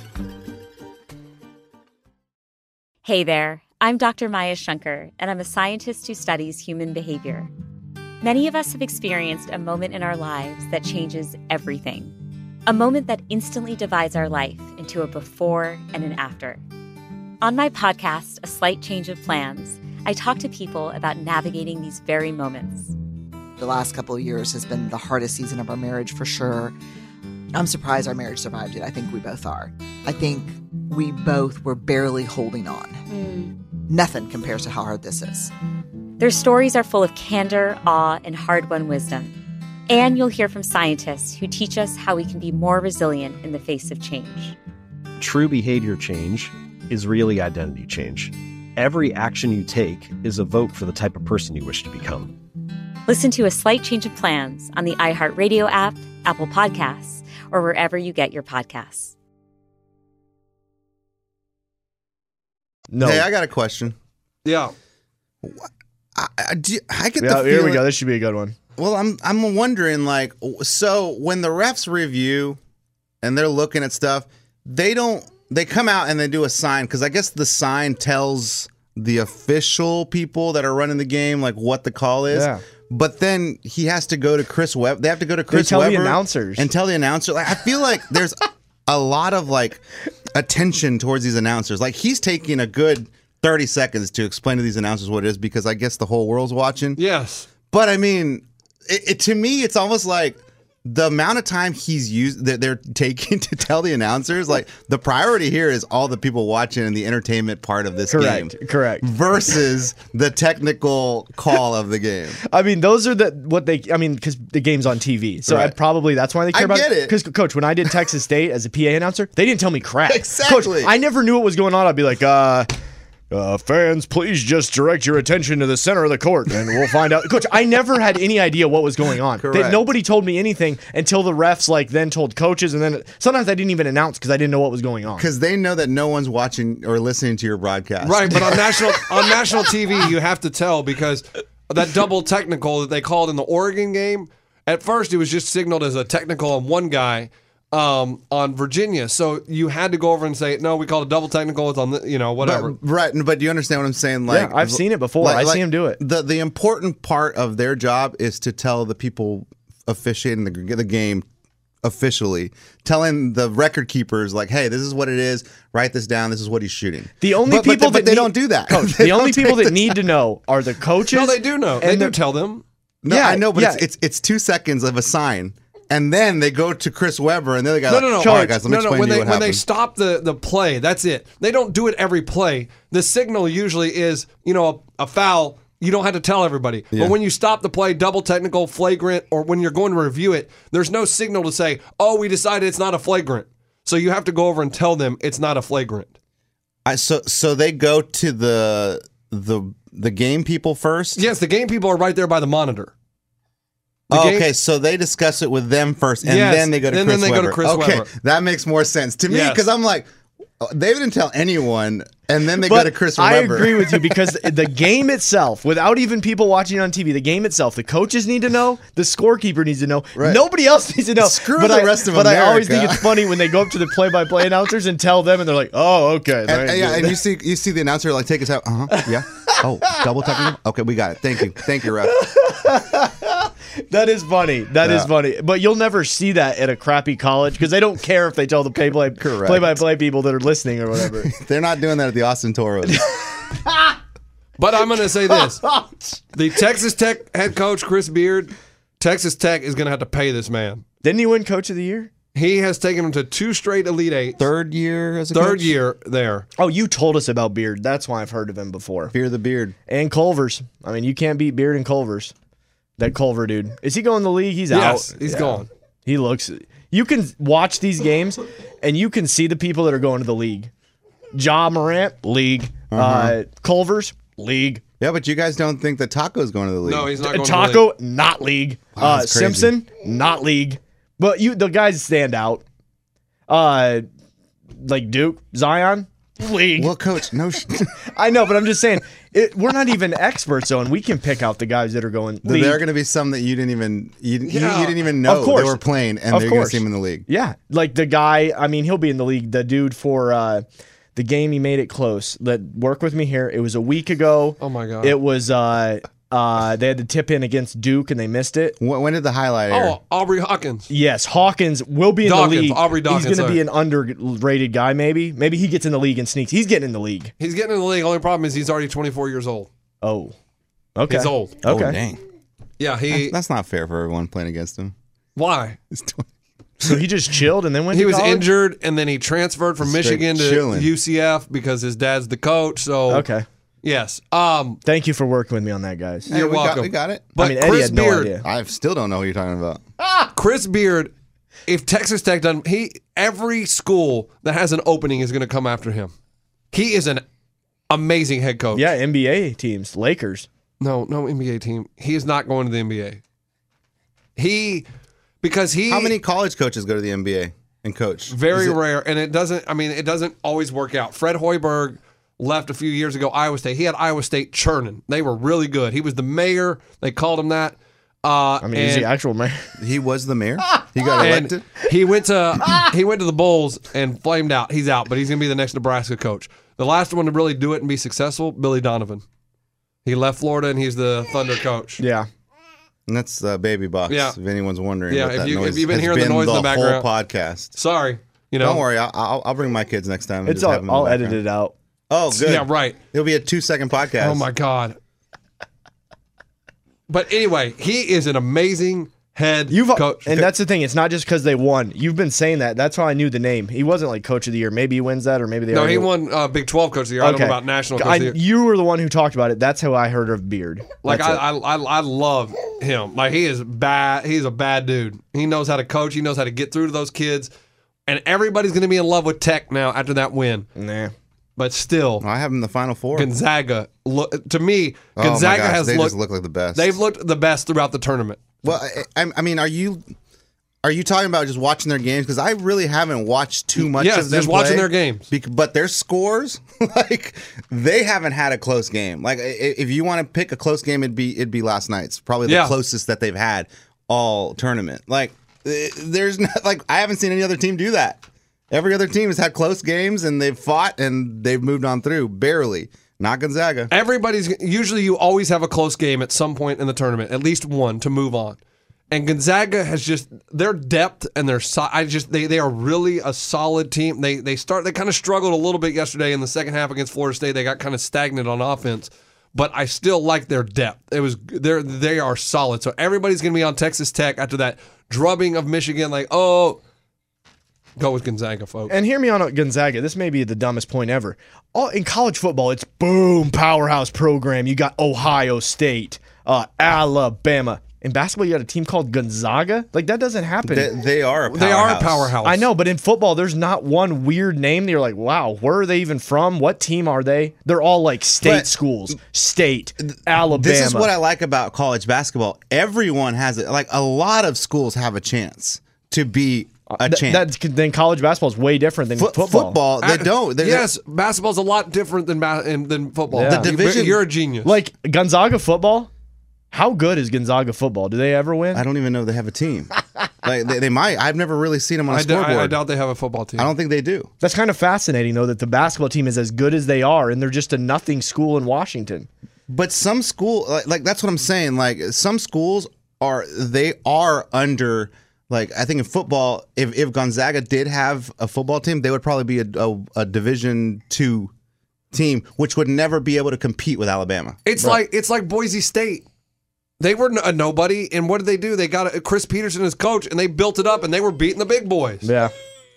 Hey there, I'm Doctor Maya Shankar, and I'm a scientist who studies human behavior. Many of us have experienced a moment in our lives that changes everything. A moment that instantly divides our life into a before and an after. On my podcast, A Slight Change of Plans, I talk to people about navigating these very moments. The last couple of years has been the hardest season of our marriage for sure. I'm surprised our marriage survived it. I think we both are. I think we both were barely holding on. Mm. Nothing compares to how hard this is. Their stories are full of candor, awe, and hard-won wisdom. And you'll hear from scientists who teach us how we can be more resilient in the face of change. True behavior change is really identity change. Every action you take is a vote for the type of person you wish to become. Listen to A Slight Change of Plans on the iHeartRadio app, Apple Podcasts, or wherever you get your podcasts. No. Hey, I got a question. Yeah. I, I, do, I get yeah, the feeling. Here we go. This should be a good one. Well, I'm I'm wondering, like, so when the refs review and they're looking at stuff, they don't. They come out and they do a sign, because I guess the sign tells the official people that are running the game like what the call is. Yeah. But then he has to go to Chris Webber. They have to go to Chris they tell Webber the announcers and tell the announcer. Like, I feel like there's a lot of like attention towards these announcers. Like, he's taking a good thirty seconds to explain to these announcers what it is, because I guess the whole world's watching. Yes. But I mean, it, it, to me, it's almost like the amount of time he's used that they're taking to tell the announcers, like, the priority here is all the people watching and the entertainment part of this correct, game. Correct. Versus the technical call of the game. I mean, those are the what they. I mean, because the game's on T V, so right. I'd probably that's why they care I about get it. Because Coach, when I did Texas State as a P A announcer, they didn't tell me crap. Exactly. Coach, I never knew what was going on. I'd be like, uh. Uh, fans, please just direct your attention to the center of the court and we'll find out. Coach, I never had any idea what was going on. They, nobody told me anything until the refs like then told coaches, and then sometimes I didn't even announce because I didn't know what was going on. Because they know that no one's watching or listening to your broadcast. Right, but on national on national T V, you have to tell, because that double technical that they called in the Oregon game, at first it was just signaled as a technical on one guy. Um, on Virginia, so you had to go over and say, no, we called a double technical. It's on the, you know, whatever. But, right, but do you understand what I'm saying? Like, yeah, I've seen it before. Like, I like see him do it. The the important part of their job is to tell the people officiating the, the game officially, telling the record keepers, like, hey, this is what it is. Write this down. This is what he's shooting. The only but, people but, that but they need, don't do that. Coach, the only people that need to know are the coaches. No, they do know. They do tell them. No, yeah, I know, but yeah. it's, it's it's two seconds of a sign. And then they go to Chris Webber, and then they got no, like, no, no, all right, guys, let me no, no. explain When to you they what when happened. they stop the, the play, that's it. They don't do it every play. The signal usually is, you know, a, a foul. You don't have to tell everybody. Yeah. But when you stop the play, double technical, flagrant, or when you're going to review it, there's no signal to say, oh, we decided it's not a flagrant. So you have to go over and tell them it's not a flagrant. I, so so they go to the the the game people first? Yes, the game people are right there by the monitor. The Oh, game- okay, so they discuss it with them first, and Yes, then they go to and Chris then they go Webber. to Chris okay, Webber. that makes more sense to me Yes. because I'm like, oh, they didn't tell anyone, and then they But go to Chris I Webber. agree with you because the game itself, without even people watching on T V, the game itself, the coaches need to know, the scorekeeper needs to know, Right. nobody else needs to know. Screw but the I, rest of But I always think America. it's funny when they go up to the play-by-play announcers and tell them, and they're like, "Oh, okay." And, and, yeah, and you see, you see the announcer like take us out. Uh huh. Yeah. Oh, double tapping. Okay, we got it. Thank you. Thank you, ref. That is funny. That is Yeah. funny. But you'll never see that at a crappy college because they don't care if they tell the play play Correct. play by play people that are listening or whatever. They're not doing that at the Austin Toros. But I'm going to say this. The Texas Tech head coach, Chris Beard, Texas Tech is going to have to pay this man. Didn't he win Coach of the Year? He has taken him to two straight Elite Eights. Third year as a Third coach? year there. Oh, you told us about Beard. That's why I've heard of him before. Fear the Beard. And Culver's. I mean, you can't beat Beard and Culver's. That Culver dude. Is he going to the league? He's Yes, out. he's Yeah. gone. He looks. You can watch these games, and you can see the people that are going to the league. Ja Morant, league. Uh-huh. Uh, Culver's, league. Yeah, but you guys don't think that Taco's going to the league? No, he's not going to the Taco, league. not league. Wow, uh, that's crazy. Simpson, not league. But you, the guys stand out. Uh, like Duke, Zion, league. Well, coach, no. Sh- I know, but I'm just saying, it, we're not even experts, though, and we can pick out the guys that are going league. there are going to be some that you didn't even you, you- Yeah. you didn't even know Of course. they were playing, and Of they're going to course. see him in the league. Yeah, like the guy. I mean, he'll be in the league. The dude for uh, the game, he made it close. Let work with me here. It was a week ago. Oh, my God. It was. Uh, uh, they had to tip in against Duke, and they missed it. When, when did the highlight air? Oh, Aubrey Hawkins. Yes, Hawkins will be in Dawkins, the league. Aubrey Dawkins, He's going to be sorry. an underrated guy. Maybe, maybe he gets in the league and sneaks. He's getting in the league. He's getting in the league. Only problem is he's already twenty-four years old. Oh, okay. He's old. Oh, Okay. dang. Yeah, he. That's, that's not fair for everyone playing against him. Why? He's twenty. So he just chilled and then went. He to was college? injured, and then he transferred from Straight Michigan to chilling. U C F because his dad's the coach. So Okay. yes. Um, Thank you for working with me on that, guys. Hey, You're we welcome. Got, we got it. but I mean, Eddie Chris had no Beard, idea. I still don't know what you're talking about. Chris Beard, if Texas Tech doesn't, he every school that has an opening is going to come after him. He is an amazing head coach. Yeah, N B A teams, Lakers. No, no N B A team. He is not going to the N B A. He because he How many college coaches go to the N B A and coach? very Is it- rare, and it doesn't. I mean, it doesn't always work out. Fred Hoiberg left a few years ago. Iowa State. He had Iowa State churning. They were really good. He was the mayor. They called him that. Uh, I mean, he's and- the actual man. He was the mayor. He got and elected. he went to he went to the Bulls and flamed out. He's out, but he's going to be the next Nebraska coach. The last one to really do it and be successful, Billy Donovan. He left Florida and he's the Thunder coach. Yeah. And that's uh, Baby Box. Yeah. If anyone's wondering, Yeah, what if that you- if noise you've been has hearing the been noise in the background. whole podcast. Sorry, you know. Don't worry, I'll, I'll, I'll bring my kids next time. and It's just all, have them in the I'll edit background. it out. Oh, good. Yeah, right. It'll be a two-second podcast. Oh my God. But anyway, he is an amazing head You've coach. and that's the thing. It's not just because they won. You've been saying that. That's how I knew the name. He wasn't like coach of the year. Maybe he wins that, or maybe they. no, already- he won uh, Big twelve coach of the year. I don't know about national coach I, of the year. you were the one who talked about it. That's how I heard of Beard. Like That's I, it. I, I, I love him. Like he is bad. He's a bad dude. He knows how to coach. He knows how to get through to those kids. And everybody's going to be in love with Tech now after that win. Nah. But still, I have him in the Final Four. Gonzaga. Look, to me, Oh my Gonzaga gosh, has they looked. just look like the best. They've looked the best throughout the tournament. Well, I, I- I mean, are you are you talking about just watching their games? Because I really haven't watched too much Yes, of them just watching play. their games. Bec- but their scores, like they haven't had a close game. Like i- if you want to pick a close game, it'd be it'd be last night's. Probably the Yeah. closest that they've had all tournament. Like eh, there's not like I haven't seen any other team do that. Every other team has had close games and they've fought and they've moved on through barely. Not Gonzaga. Everybody's usually you always have a close game at some point in the tournament, at least one to move on. And Gonzaga has just their depth and their si- I just they they are really a solid team. They they start they kind of struggled a little bit yesterday in the second half against Florida State. They got kind of stagnant on offense, but I still like their depth. It was they're they are solid. So everybody's going to be on Texas Tech after that drubbing of Michigan. Like oh, go with Gonzaga, folks. And hear me on Gonzaga. This may be the dumbest point ever. All in college football, it's boom powerhouse program. You got Ohio State, uh, Alabama. In basketball, you got a team called Gonzaga. Like, that doesn't happen. They, they are a powerhouse. They are a powerhouse. I know, but in football, there's not one weird name that you're like, wow, where are they even from? What team are they? They're all like state But- schools. State, Alabama. This is what I like about college basketball. Everyone has it. Like, a lot of schools have a chance to be a Th- champ. That's, then college basketball is way different than Fo- football. football, they don't. They're- yes, basketball's a lot different than ba- than football. Yeah. The division- You're a genius. Like Gonzaga football. How good is Gonzaga football? Do they ever win? I don't even know they have a team. Like they, they might. I've never really seen them on a I, d- scoreboard. I, I doubt they have a football team. I don't think they do. That's kind of fascinating, though, that the basketball team is as good as they are, and they're just a nothing school in Washington. But some school, like, like that's what I'm saying. Like some schools are, they are under. Like I think in football, if, if Gonzaga did have a football team, they would probably be a, a, a Division two team, which would never be able to compete with Alabama. It's Right. like it's like Boise State. They were a nobody, and what did they do? They got a, Chris Peterson as coach, and they built it up, and they were beating the big boys. Yeah.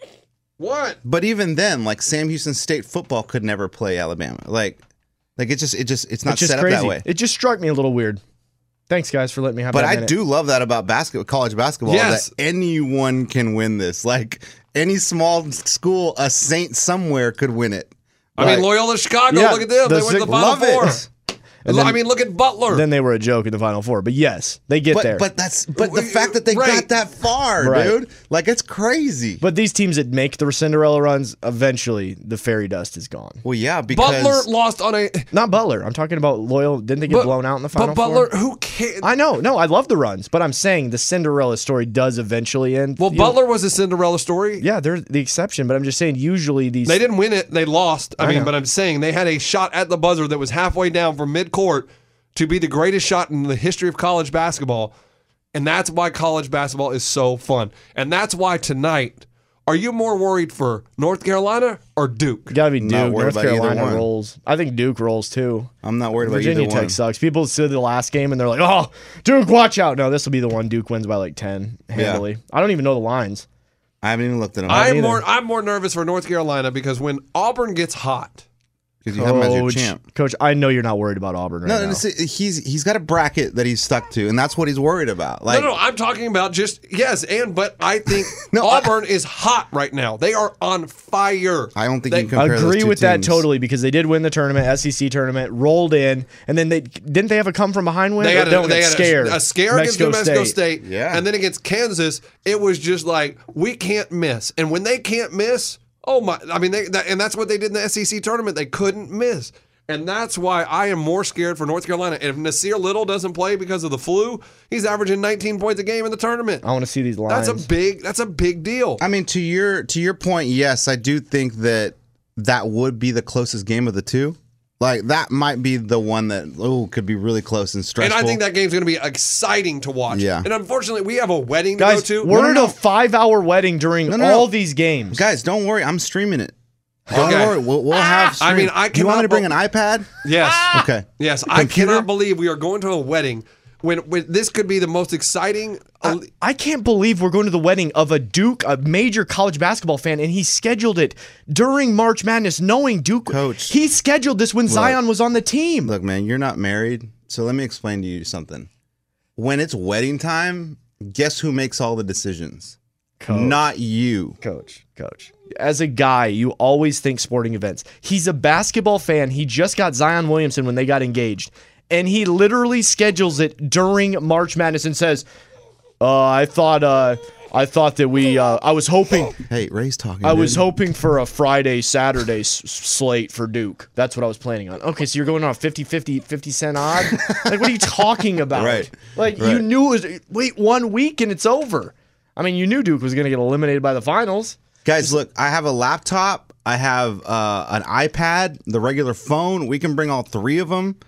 What? But even then, like Sam Houston State football could never play Alabama. Like, like it just, it just, it's not It's just set crazy. up that way. It just struck me a little weird. Thanks, guys, for letting me have But that I minute. do love that about basketball, college basketball. Yes. That anyone can win this. Like any small school, a Saint somewhere could win it. I Like, mean, Loyola Chicago, Yeah, look at them. the They went to the Zig- Final love Four. it. And I then- mean, look at Butler. Then they were a joke in the Final Four. But yes, they get but, there. but that's but the fact that they Right. got that far, Right. dude. Like it's crazy. But these teams that make the Cinderella runs, eventually the fairy dust is gone. Well, yeah, because Butler lost on a. Not Butler. I'm talking about Loyal. Didn't they get But- blown out in the Final But Butler, Four? who cares? I know. No, I love the runs. But I'm saying the Cinderella story does eventually end. Well, You know- Butler was a Cinderella story. Yeah, they're the exception. But I'm just saying, usually these. They didn't win it. They lost. I, I mean, know. but I'm saying they had a shot at the buzzer that was halfway down from midcourt to be the greatest shot in the history of college basketball. And that's why college basketball is so fun. And that's why tonight, are you more worried for North Carolina or Duke? Gotta be Duke. Not worried North about either Carolina one. rolls. I think Duke rolls too. I'm not worried about Virginia either Tech one. sucks. People see the last game and they're like, "Oh, Duke, watch out!" No, this will be the one Duke wins by like ten handily. I don't even know the lines. I haven't even looked at them. I'm either. more I'm more nervous for North Carolina because when Auburn gets hot, because you have him as your Coach, champ. Coach, I know you're not worried about Auburn right No, now. no, see, he's he's got a bracket that he's stuck to, and that's what he's worried about. Like, no, no, I'm talking about just yes, and but I think No, I- Auburn is hot right now. They are on fire. I don't think They- you can compare those Agree two with that teams. totally because they did win the tournament, S E C tournament, rolled in, and then they didn't they have a come from behind win? They Or had, a, don't they get had scared. a, a scare against New Mexico State, Yeah. and then against Kansas, it was just like we can't miss. And when they can't miss, oh my! I mean, they, that, and that's what they did in the S E C tournament. They couldn't miss, and that's why I am more scared for North Carolina. And if Nasir Little doesn't play because of the flu, he's averaging nineteen points a game in the tournament. I want to see these lines. That's a big. That's a big deal. I mean, to your to your point, yes, I do think that that would be the closest game of the two. Like that might be the one that oh could be really close and And stressful. I think that game's going to be exciting to watch. Yeah. And unfortunately, we have a wedding Guys, to go to. we're No, at no, a no. five-hour wedding during No, no, all no. these games. guys, don't worry, I'm streaming it. Don't Okay. worry, we'll, we'll have. I mean, stream. I Do you want me to cannot bring an iPad? Yes. Okay. Yes. I Computer? cannot believe we are going to a wedding when, when this could be the most exciting. I, I can't believe we're going to the wedding of a Duke, a major college basketball fan, and he scheduled it during March Madness, knowing Duke. Coach. He scheduled this when Zion was on the team. Look, man, you're not married, so let me explain to you something. When it's wedding time, guess who makes all the decisions? Coach. Not you. Coach, coach. As a guy, you always think sporting events. He's a basketball fan. He just got Zion Williamson when they got engaged. And he literally schedules it during March Madness and says, uh, I thought uh, I thought that we uh, I was hoping Hey, Ray's talking. I was dude. hoping for a Friday, Saturday s- slate for Duke. That's what I was planning on. Okay, so you're going on a fifty fifty, fifty cent odd? Like, what are you talking about? Right. Like, you Right. knew it was, wait one week and it's over. I mean, you knew Duke was going to get eliminated by the finals. Guys, look, I have a laptop. I have uh, an iPad, the regular phone. We can bring all three of them.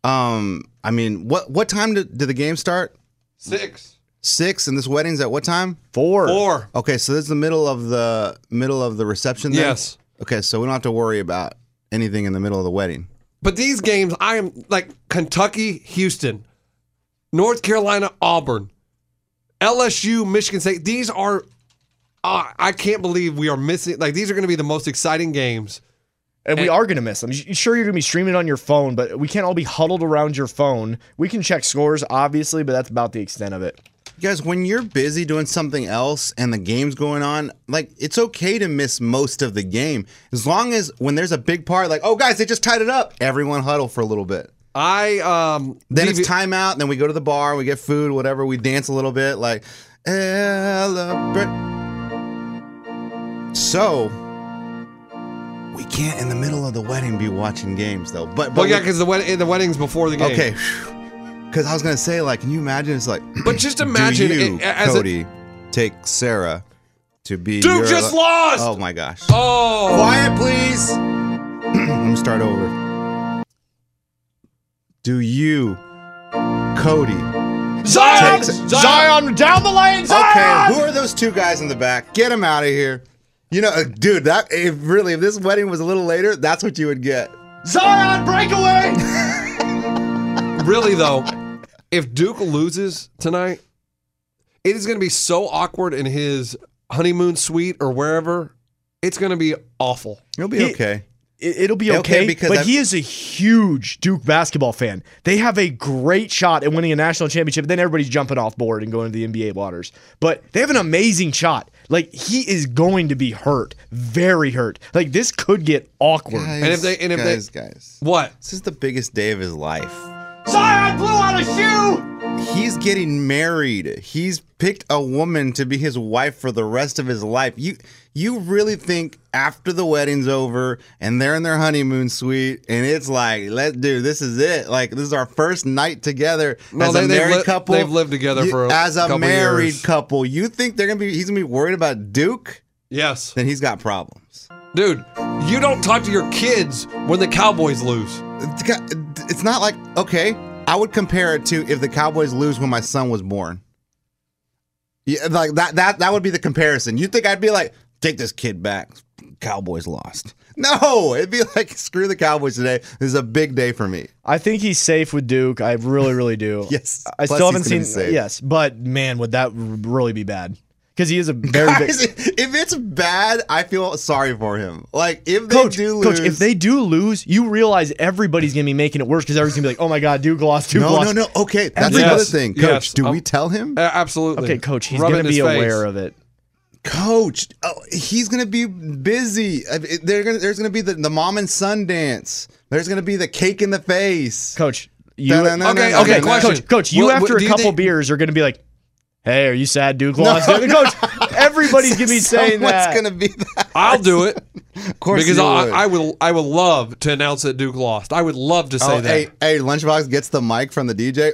Um, I mean, what what time did, did the game start? Six. Six, and this wedding's at what time? Four. Four. Okay, so this is the middle of the middle of the reception. Then? Yes. Okay, so we don't have to worry about anything in the middle of the wedding. But these games, I am like Kentucky, Houston, North Carolina, Auburn, L S U, Michigan State. These are, uh, I can't believe we are missing. Like, these are going to be the most exciting games And we are going to miss them. Sure, you're going to be streaming on your phone, but we can't all be huddled around your phone. We can check scores, obviously, but that's about the extent of it. You guys, when you're busy doing something else and the game's going on, like, it's okay to miss most of the game. As long as when there's a big part, like, oh, guys, they just tied it up. Everyone huddle for a little bit. I, um... Then it's timeout, then we go to the bar, we get food, whatever, we dance a little bit, like, celebrate. So... we can't in the middle of the wedding be watching games though. But, but well, yeah, we, because the wed- the wedding's before the game. Okay, because I was gonna say, like, can you imagine? It's like, but just imagine, do you, it, as Cody, a, take Sarah to be. Duke your, just lost. Oh my gosh. Oh, quiet, please. Let me start over. Do you, Cody? Zion, take, Zion, down the lane. Zion! Okay, who are those two guys in the back? Get them out of here. You know, dude, that if really, if this wedding was a little later, that's what you would get. Zion, breakaway! Really, though, if Duke loses tonight, it is going to be so awkward in his honeymoon suite or wherever. It's going to be awful. It'll be He- okay. It, it'll be Okay, okay, because but I've- he is a huge Duke basketball fan. They have a great shot at winning a national championship. Then everybody's jumping off board and going to the N B A waters. But they have an amazing shot. Like, he is going to be hurt, very hurt. Like, this could get awkward. Guys, And if they- and if they- guys, guys, What? this is the biggest day of his life. Zion blew out a shoe. He's getting married. He's picked a woman to be his wife for the rest of his life. You you really think after the wedding's over and they're in their honeymoon suite and it's like, let's do this is it. Like, this is our first night together No, as they- a they've married li- couple. they've lived together You- for a as a couple married years. couple. You think they're gonna be? He's gonna be worried about Duke? Yes. Then he's got problems. Dude, you don't talk to your kids when the Cowboys lose. It's not like, okay, I would compare it to if the Cowboys lose when my son was born. Yeah, like that that that would be the comparison. You think I'd be like, take this kid back. Cowboys lost. No, it'd be like, screw the Cowboys today. This is a big day for me. I think he's safe with Duke. I really, really do. Yes. I Plus still haven't he's gonna seen. be safe. Yes, but man, would that really be bad? Because he is a very Guys, big. if it's bad, I feel sorry for him. Like, if they Coach, do lose, Coach, if they do lose, you realize everybody's gonna be making it worse because everybody's gonna be like, "Oh my God, Duke lost, Duke no, lost." no, no. Okay, that's Yes. another thing, Coach. Yes. Do Um, we tell him? Uh, absolutely. Okay, Coach, he's Rub it gonna in be his face. aware of it. Coach, oh, he's gonna be busy. Uh, it- They're gonna, there's gonna be the, the mom and son dance. There's gonna be the cake in the face. Coach, you Da-na-na-na-na-na. Okay, okay? okay, question. Coach, Coach, you What- after what- a do you couple think- beers are gonna be like, "Hey, are you sad Duke No, lost?" no. Coach, everybody's gonna be saying Someone's that. gonna be that. I'll do it. Of course, Because you I, would. I will I would love to announce that Duke lost. I would love to say Oh, that. hey, hey, Lunchbox gets the mic from the D J.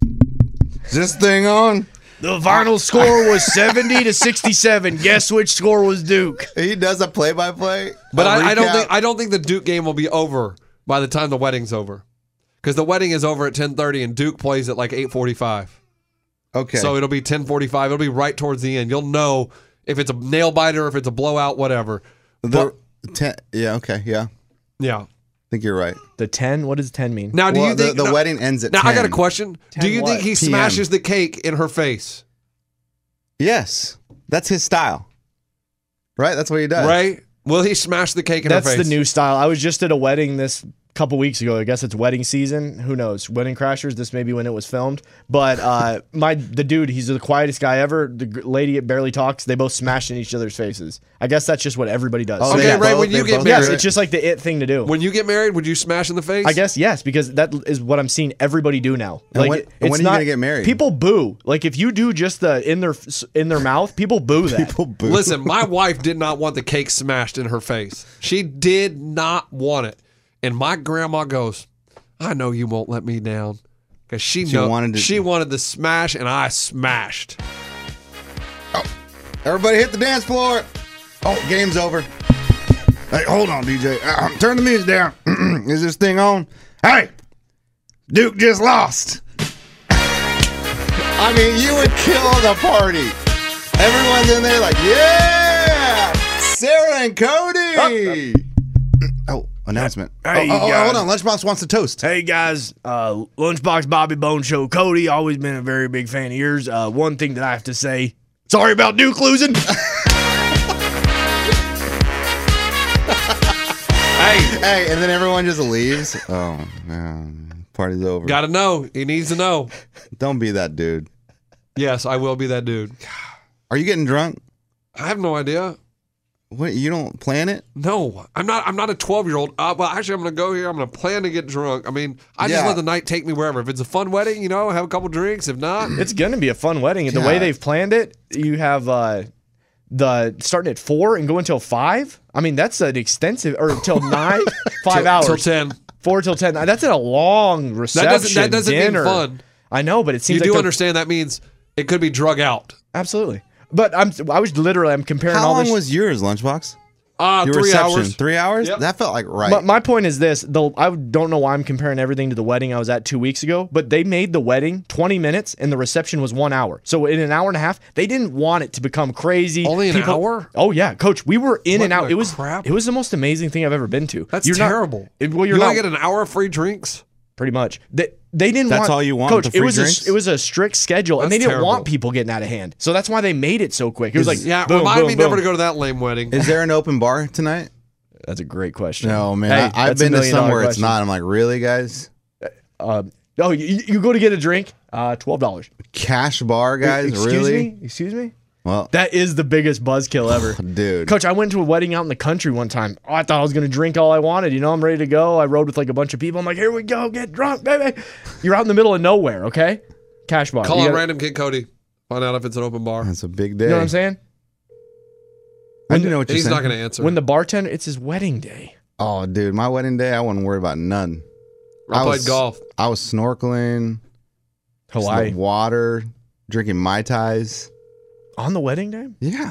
Is this thing on? The final score was seventy to sixty-seven. Guess which score was Duke? He does a play-by-play. But a I, I don't recap. think I don't think the Duke game will be over by the time the wedding's over. Because the wedding is over at ten thirty and Duke plays at like eight forty-five. Okay. So it'll be ten forty-five. It'll be right towards the end. You'll know if it's a nail biter, if it's a blowout, whatever. the ten, yeah. Okay. Yeah. I Yeah. think you're right. The ten. What does ten mean? Now, do Well, you the, think the now, wedding ends at Now ten. I got a question. Do ten you what? think he P M. smashes the cake in her face? Yes, that's his style. Right. That's what he does. Right? Will he smash the cake in That's her face? the new style. I was just at a wedding this couple weeks ago. I guess it's wedding season. Who knows? Wedding Crashers. This may be when it was filmed. But uh, my the dude, he's the quietest guy ever. The g- lady barely talks. They both smash in each other's faces. I guess that's just what everybody does. Oh, Okay, they right, both- when you they get both married- Yes, do it. it's just like the it thing to do. When you get married, would you smash in the face? I guess yes, because that is what I'm seeing everybody do now. And Like when- it- and it's when are you not- gonna get married? People boo. Like if you do just the in their in their mouth, people boo that. People boo. Listen, my wife did not want the cake smashed in her face. She did not want it. And my grandma goes, I know you won't let me down. Because she, She know, wanted to- she wanted the smash, and I smashed. Everybody hit the dance floor. Oh, game's over. Hey, hold on, D J. Uh, turn the music down. Is this thing on? Hey, Duke just lost. I mean, you would kill the party. Everyone's in there like, yeah, Sarah and Cody. Oh, announcement. Hey, oh, oh, oh, guys. hold on. Lunchbox wants to toast. Hey guys, uh, Lunchbox Bobby Bone Show. Cody, always been a very big fan of yours. Uh, one thing that I have to say, sorry about Duke losing. Hey, Hey, and then everyone just leaves. Oh, man. Party's over. Got to know. He needs to know. Don't be that dude. Yes, I will be that dude. Are you getting drunk? I have no idea. What, you don't plan it? No, I'm not. I'm not a twelve year old. Uh, well, actually, I'm going to go here. I'm going to plan to get drunk. I mean, I just Yeah. let the night take me wherever. If it's a fun wedding, you know, have a couple drinks. If not, It's going to be a fun wedding. The way God. they've planned it, you have uh, the starting at four and go until five. I mean, that's an extensive, or until nine, five Till- hours. till ten. Four till ten. That's a long reception. that doesn't. That doesn't dinner. mean fun. I know, but it seems You like do they're- understand that means it could be drug out. Absolutely. But I'm. I was literally. I'm comparing How all long this. was yours, Lunchbox? Uh, Your three reception, hours. Three hours? Yep. That felt like right. But my point is this: the I don't know why I'm comparing everything to the wedding I was at two weeks ago, but they made the wedding twenty minutes and the reception was one hour. So in an hour and a half, they didn't want it to become crazy. Only an hour? Oh yeah, Coach. We were in What and out. the It was crap? it was the most amazing thing I've ever been to. That's You're not- terrible. it- well, you're you not only get an hour of free drinks. pretty much. They they didn't That's want all you want Coach. with the it free was drinks? a, it was a strict schedule, and That's they didn't terrible. want people getting out of hand. So that's why they made it so quick. It was Is- like Yeah, boom, remind boom, me boom. never to go to that lame wedding. Is there an open bar tonight? That's a great question. No, man. Hey, I, I've that's a been to million dollar somewhere it's question. not. I'm like, really, guys? Uh, oh, you, you go to get a drink, uh, twelve dollars. Cash bar, guys? Excuse really? me? Excuse me? Well, That is the biggest buzzkill ever. dude. Coach, I went to a wedding out in the country one time. Oh, I thought I was going to drink all I wanted. You know, I'm ready to go. I rode with like a bunch of people. I'm like, here we go. Get drunk, baby. You're out in the middle of nowhere, okay? Cash bar. Call You on gotta- random Kid Cody. Find out if it's an open bar. That's a big day. You know what I'm saying? I didn't know what you He's said. not going to answer. When the bartender, it's his wedding day. Oh, dude, my wedding day, I wasn't worried about none. I played was, golf. I was snorkeling, just Hawaii. the water, drinking Mai Tais. On the wedding day? Yeah.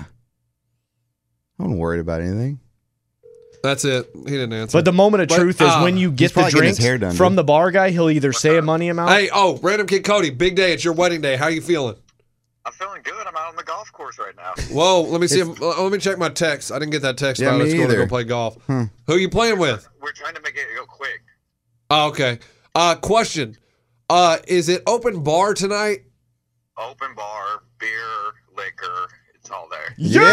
I wasn't worried about anything. That's it. He didn't answer. But the moment of But, truth is uh, when you he's get the probably getting his drinks hair done, from dude. the bar guy, he'll either say a money amount. Hey, oh, random Kid Cody, big day. It's your wedding day. How you feeling? I'm feeling good. I'm out on the golf course right now. Whoa, let me see. If, uh, let me check my text. I didn't get that text. Yeah, about me it's going to either. go play golf. Hmm. Who are you playing with? We're trying to make it go quick. Oh, okay. Uh, question. Uh, is it open bar tonight? Open bar, beer, liquor, it's all there.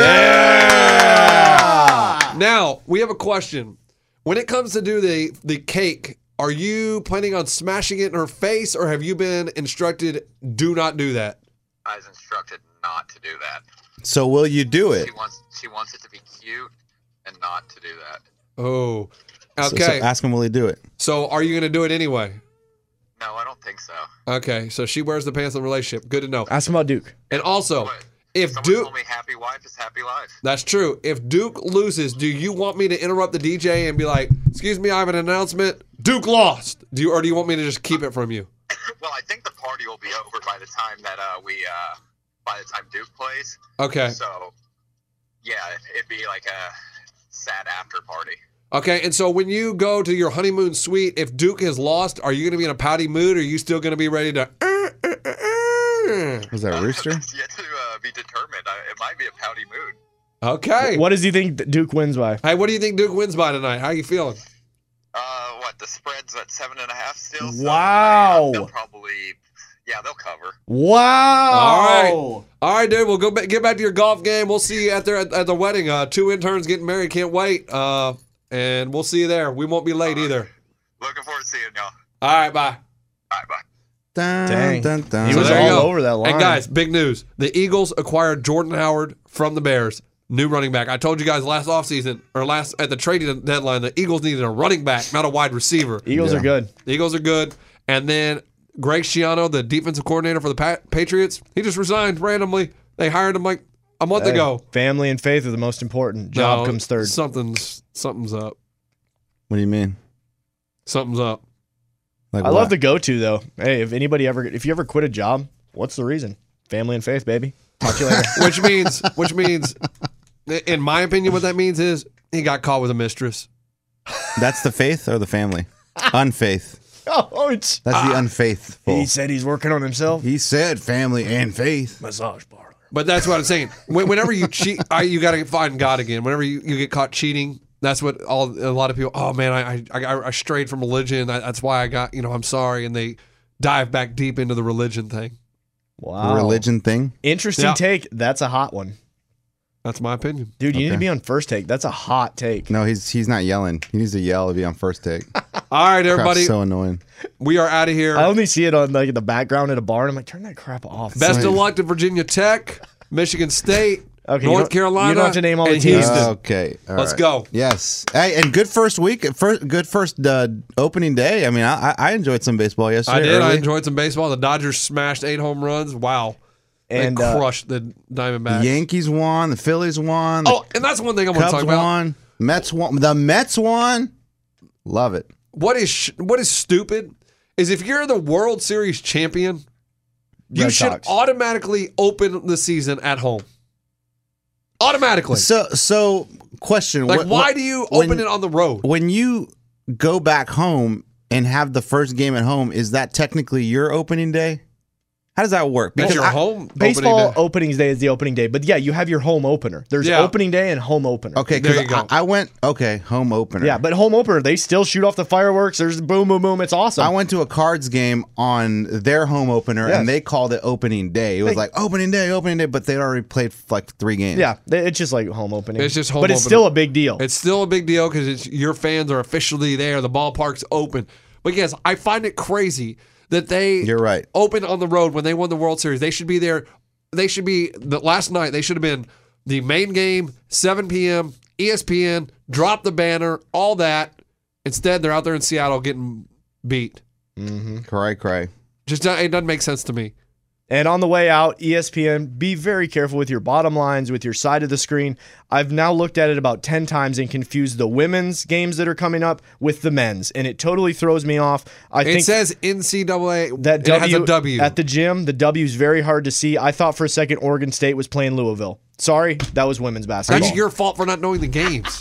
Yeah! Now, we have a question. When it comes to do the, the cake, are you planning on smashing it in her face, or have you been instructed, do not do that? I was instructed not to do that. So will you do it? She wants she wants it to be cute and not to do that. Oh, So- so okay. ask him, will he do it? So are you going to do it anyway? No, I don't think so. Okay, so she wears the pants in the relationship. Good to know. Ask him about Duke. And also, if Someone Duke, told me happy wife is happy life. that's true. If Duke loses, do you want me to interrupt the D J and be like, "Excuse me, I have an announcement. Duke lost." Do you, or do you want me to just keep it from you? Well, I think the party will be over by the time that uh, we uh, by the time Duke plays. Okay. So, yeah, it'd be like a sad after party. Okay, and so when you go to your honeymoon suite, if Duke has lost, are you going to be in a pouty mood, or are you still going to be ready to? Was that a rooster? It's yet to uh, be determined. I, it might be a pouty mood. Okay. What does he think that Duke wins by? Hey, what do you think Duke wins by tonight? How are you feeling? Uh, what the spread's at seven and a half still. So, Wow. uh, they'll probably, yeah, they'll cover. Wow. All right. All right, dude. We'll go back, get back to your golf game. We'll see you out there at, at the wedding. Uh, two interns getting married. Can't wait. Uh, and we'll see you there. We won't be late either. Looking forward to seeing y'all. All right, bye. All right, bye. Dun, Dang. dun, dun. He So was there you all go. over that line. And guys, big news. The Eagles acquired Jordan Howard from the Bears. New running back. I told you guys last offseason, or last at the trading deadline, the Eagles needed a running back, not a wide receiver. Eagles Yeah. are good. The Eagles are good. And then Greg Schiano, the defensive coordinator for the Pat- Patriots, he just resigned randomly. They hired him like a month Hey, ago. Family and faith are the most important. Job No, comes third. Something's something's up. What do you mean? Something's up. Like I what? love the go-to though. Hey, if anybody ever, if you ever quit a job, what's the reason? Family and faith, baby. Talk to you later. Which means, which means, in my opinion, what that means is he got caught with a mistress. That's the faith or the family? Unfaith. Oh, it's That's the unfaithful. He said he's working on himself. He said family and faith. Massage parlor. But that's what I'm saying. When- Whenever you cheat, I, you got to find God again. Whenever you, you get caught cheating, that's what all a lot of people. Oh man, I I, I strayed from religion. I, that's why I got. You know, I'm sorry, and they dive back deep into the religion thing. Wow. Religion thing. Interesting Yeah. take. That's a hot one. That's my opinion. Dude, you Okay. need to be on First Take. That's a hot take. No, he's he's not yelling. He needs to yell to be on First Take. All right, everybody. Crap's so annoying. We are out of here. I only see it on like in the background at a bar, and I'm like, turn that crap off. Best It's of like- luck to Virginia Tech, Michigan State, Okay, you North don't- Carolina, you don't have to name all the and teams. Houston. Okay, all Let's right. go. Yes, hey, and good first week, first good first uh, opening day. I mean, I, I enjoyed some baseball yesterday. I did. I early. enjoyed some baseball. The Dodgers smashed eight home runs. Wow. And, they uh, crushed the Diamondbacks. The Yankees won. The Phillies won. The Oh, and that's one thing I want to Cubs talk about. won. Mets won. The Mets won. Love it. What is sh- what is stupid is if you're the World Series champion, you Red should Sox. automatically open the season at home. Automatically. So, so question. Like, wh- why wh- do you when- open it on the road? When you go back home and have the first game at home, is that technically your opening day? How does that work? That's your I- home Baseball opening day. openings day is the opening day, but yeah, you have your home opener. There's Yeah. opening day and home opener. Okay, There because you go. I, I went. Okay, home opener. Yeah, but home opener, they still shoot off the fireworks. There's boom, boom, boom. It's awesome. I went to a Cards game on their home opener, Yes. and they called it opening day. It was Hey. like opening day, opening day, but they'd already played like three games. Yeah, they- it's just like home opening. It's just home but it's opener. still a big deal. It's still a big deal because it's your fans are officially there. The ballpark's open. But yes, I find it crazy that they You're right. opened on the road when they won the World Series. They should be there. They should be the last night. They should have been the main game, seven p.m. E S P N. Drop the banner, all that. Instead, they're out there in Seattle getting beat. Mm-hmm. Cray, cray. Just it doesn't make sense to me. And on the way out, E S P N, be very careful with your bottom lines, with your side of the screen. I've now looked at it about ten times and confused the women's games that are coming up with the men's, and it totally throws me off. I it think says N C double A. that it W, has a W. at the gym, the W is very hard to see. I thought for a second Oregon State was playing Louisville. Sorry, that was women's basketball. That's your fault for not knowing the games.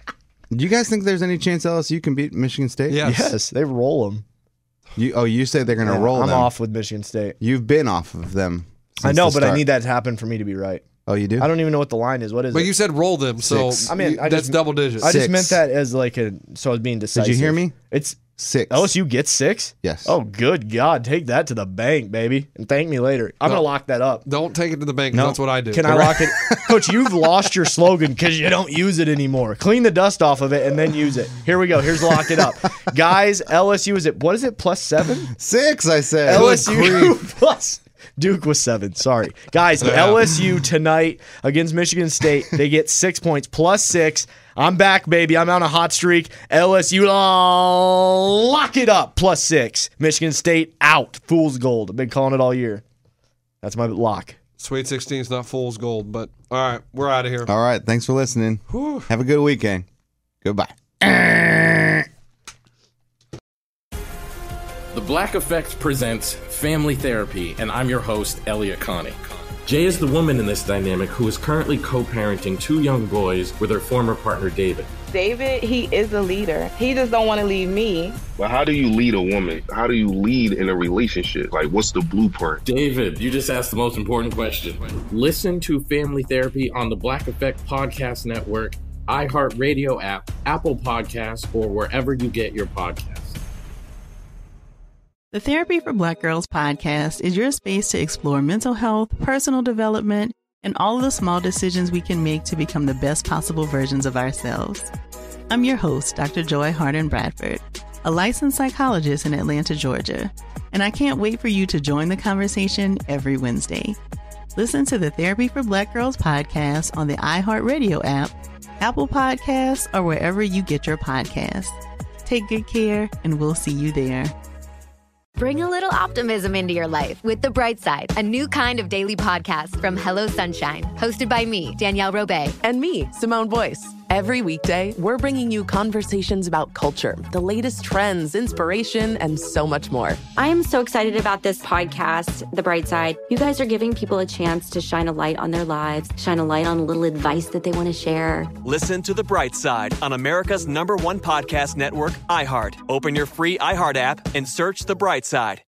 Do you guys think there's any chance L S U can beat Michigan State? Yes. Yes, they roll them. You, oh, you say they're going to Yeah, roll I'm them. off with Michigan State. You've been off of them. I since know, the but I start. need that to happen for me to be right. Oh, you do? I don't even know what the line is. What is But it? you said roll them, so Six. I mean, you- I that's just- double digits. I just Six. meant that as like a so I was being decisive. Did you hear me? It's Six. L S U gets six. Yes. Oh, good God! Take that to the bank, baby, and thank me later. I'm No. gonna lock that up. Don't take it to the bank. 'Cause that's what I do. Can I lock it, Coach? You've lost your slogan because you don't use it anymore. Clean the dust off of it and then use it. Here we go. Here's lock it up, guys. L S U is it? What is it? Plus seven? Six, I said. L S U plus. Duke was seven. Sorry. Guys, Yeah. L S U tonight against Michigan State. They get six points plus six. I'm back, baby. I'm on a hot streak. L S U, oh, lock it up. Plus six. Michigan State out. Fool's gold. I've been calling it all year. That's my lock. Sweet sixteen is not fool's gold, but all right, we're out of here. All right. Thanks for listening. Whew. Have a good weekend. Goodbye. The Black Effect presents Family Therapy, and I'm your host, Elliot Connie. Jay is the woman in this dynamic who is currently co-parenting two young boys with her former partner, David. David, he is a leader. He just don't want to leave me. But how do you lead a woman? How do you lead in a relationship? Like, what's the blueprint? David, you just asked the most important question. Listen to Family Therapy on the Black Effect Podcast Network, iHeartRadio app, Apple Podcasts, or wherever you get your podcasts. The Therapy for Black Girls podcast is your space to explore mental health, personal development, and all of the small decisions we can make to become the best possible versions of ourselves. I'm your host, Doctor Joy Harden Bradford, a licensed psychologist in Atlanta, Georgia, and I can't wait for you to join the conversation every Wednesday. Listen to the Therapy for Black Girls podcast on the iHeartRadio app, Apple Podcasts, or wherever you get your podcasts. Take good care, and we'll see you there. Bring a little optimism into your life with The Bright Side, a new kind of daily podcast from Hello Sunshine, hosted by me, Danielle Robay. And me, Simone Boyce. Every weekday, we're bringing you conversations about culture, the latest trends, inspiration, and so much more. I am so excited about this podcast, The Bright Side. You guys are giving people a chance to shine a light on their lives, shine a light on a little advice that they want to share. Listen to The Bright Side on America's number one podcast network, iHeart. Open your free iHeart app and search The Bright Side.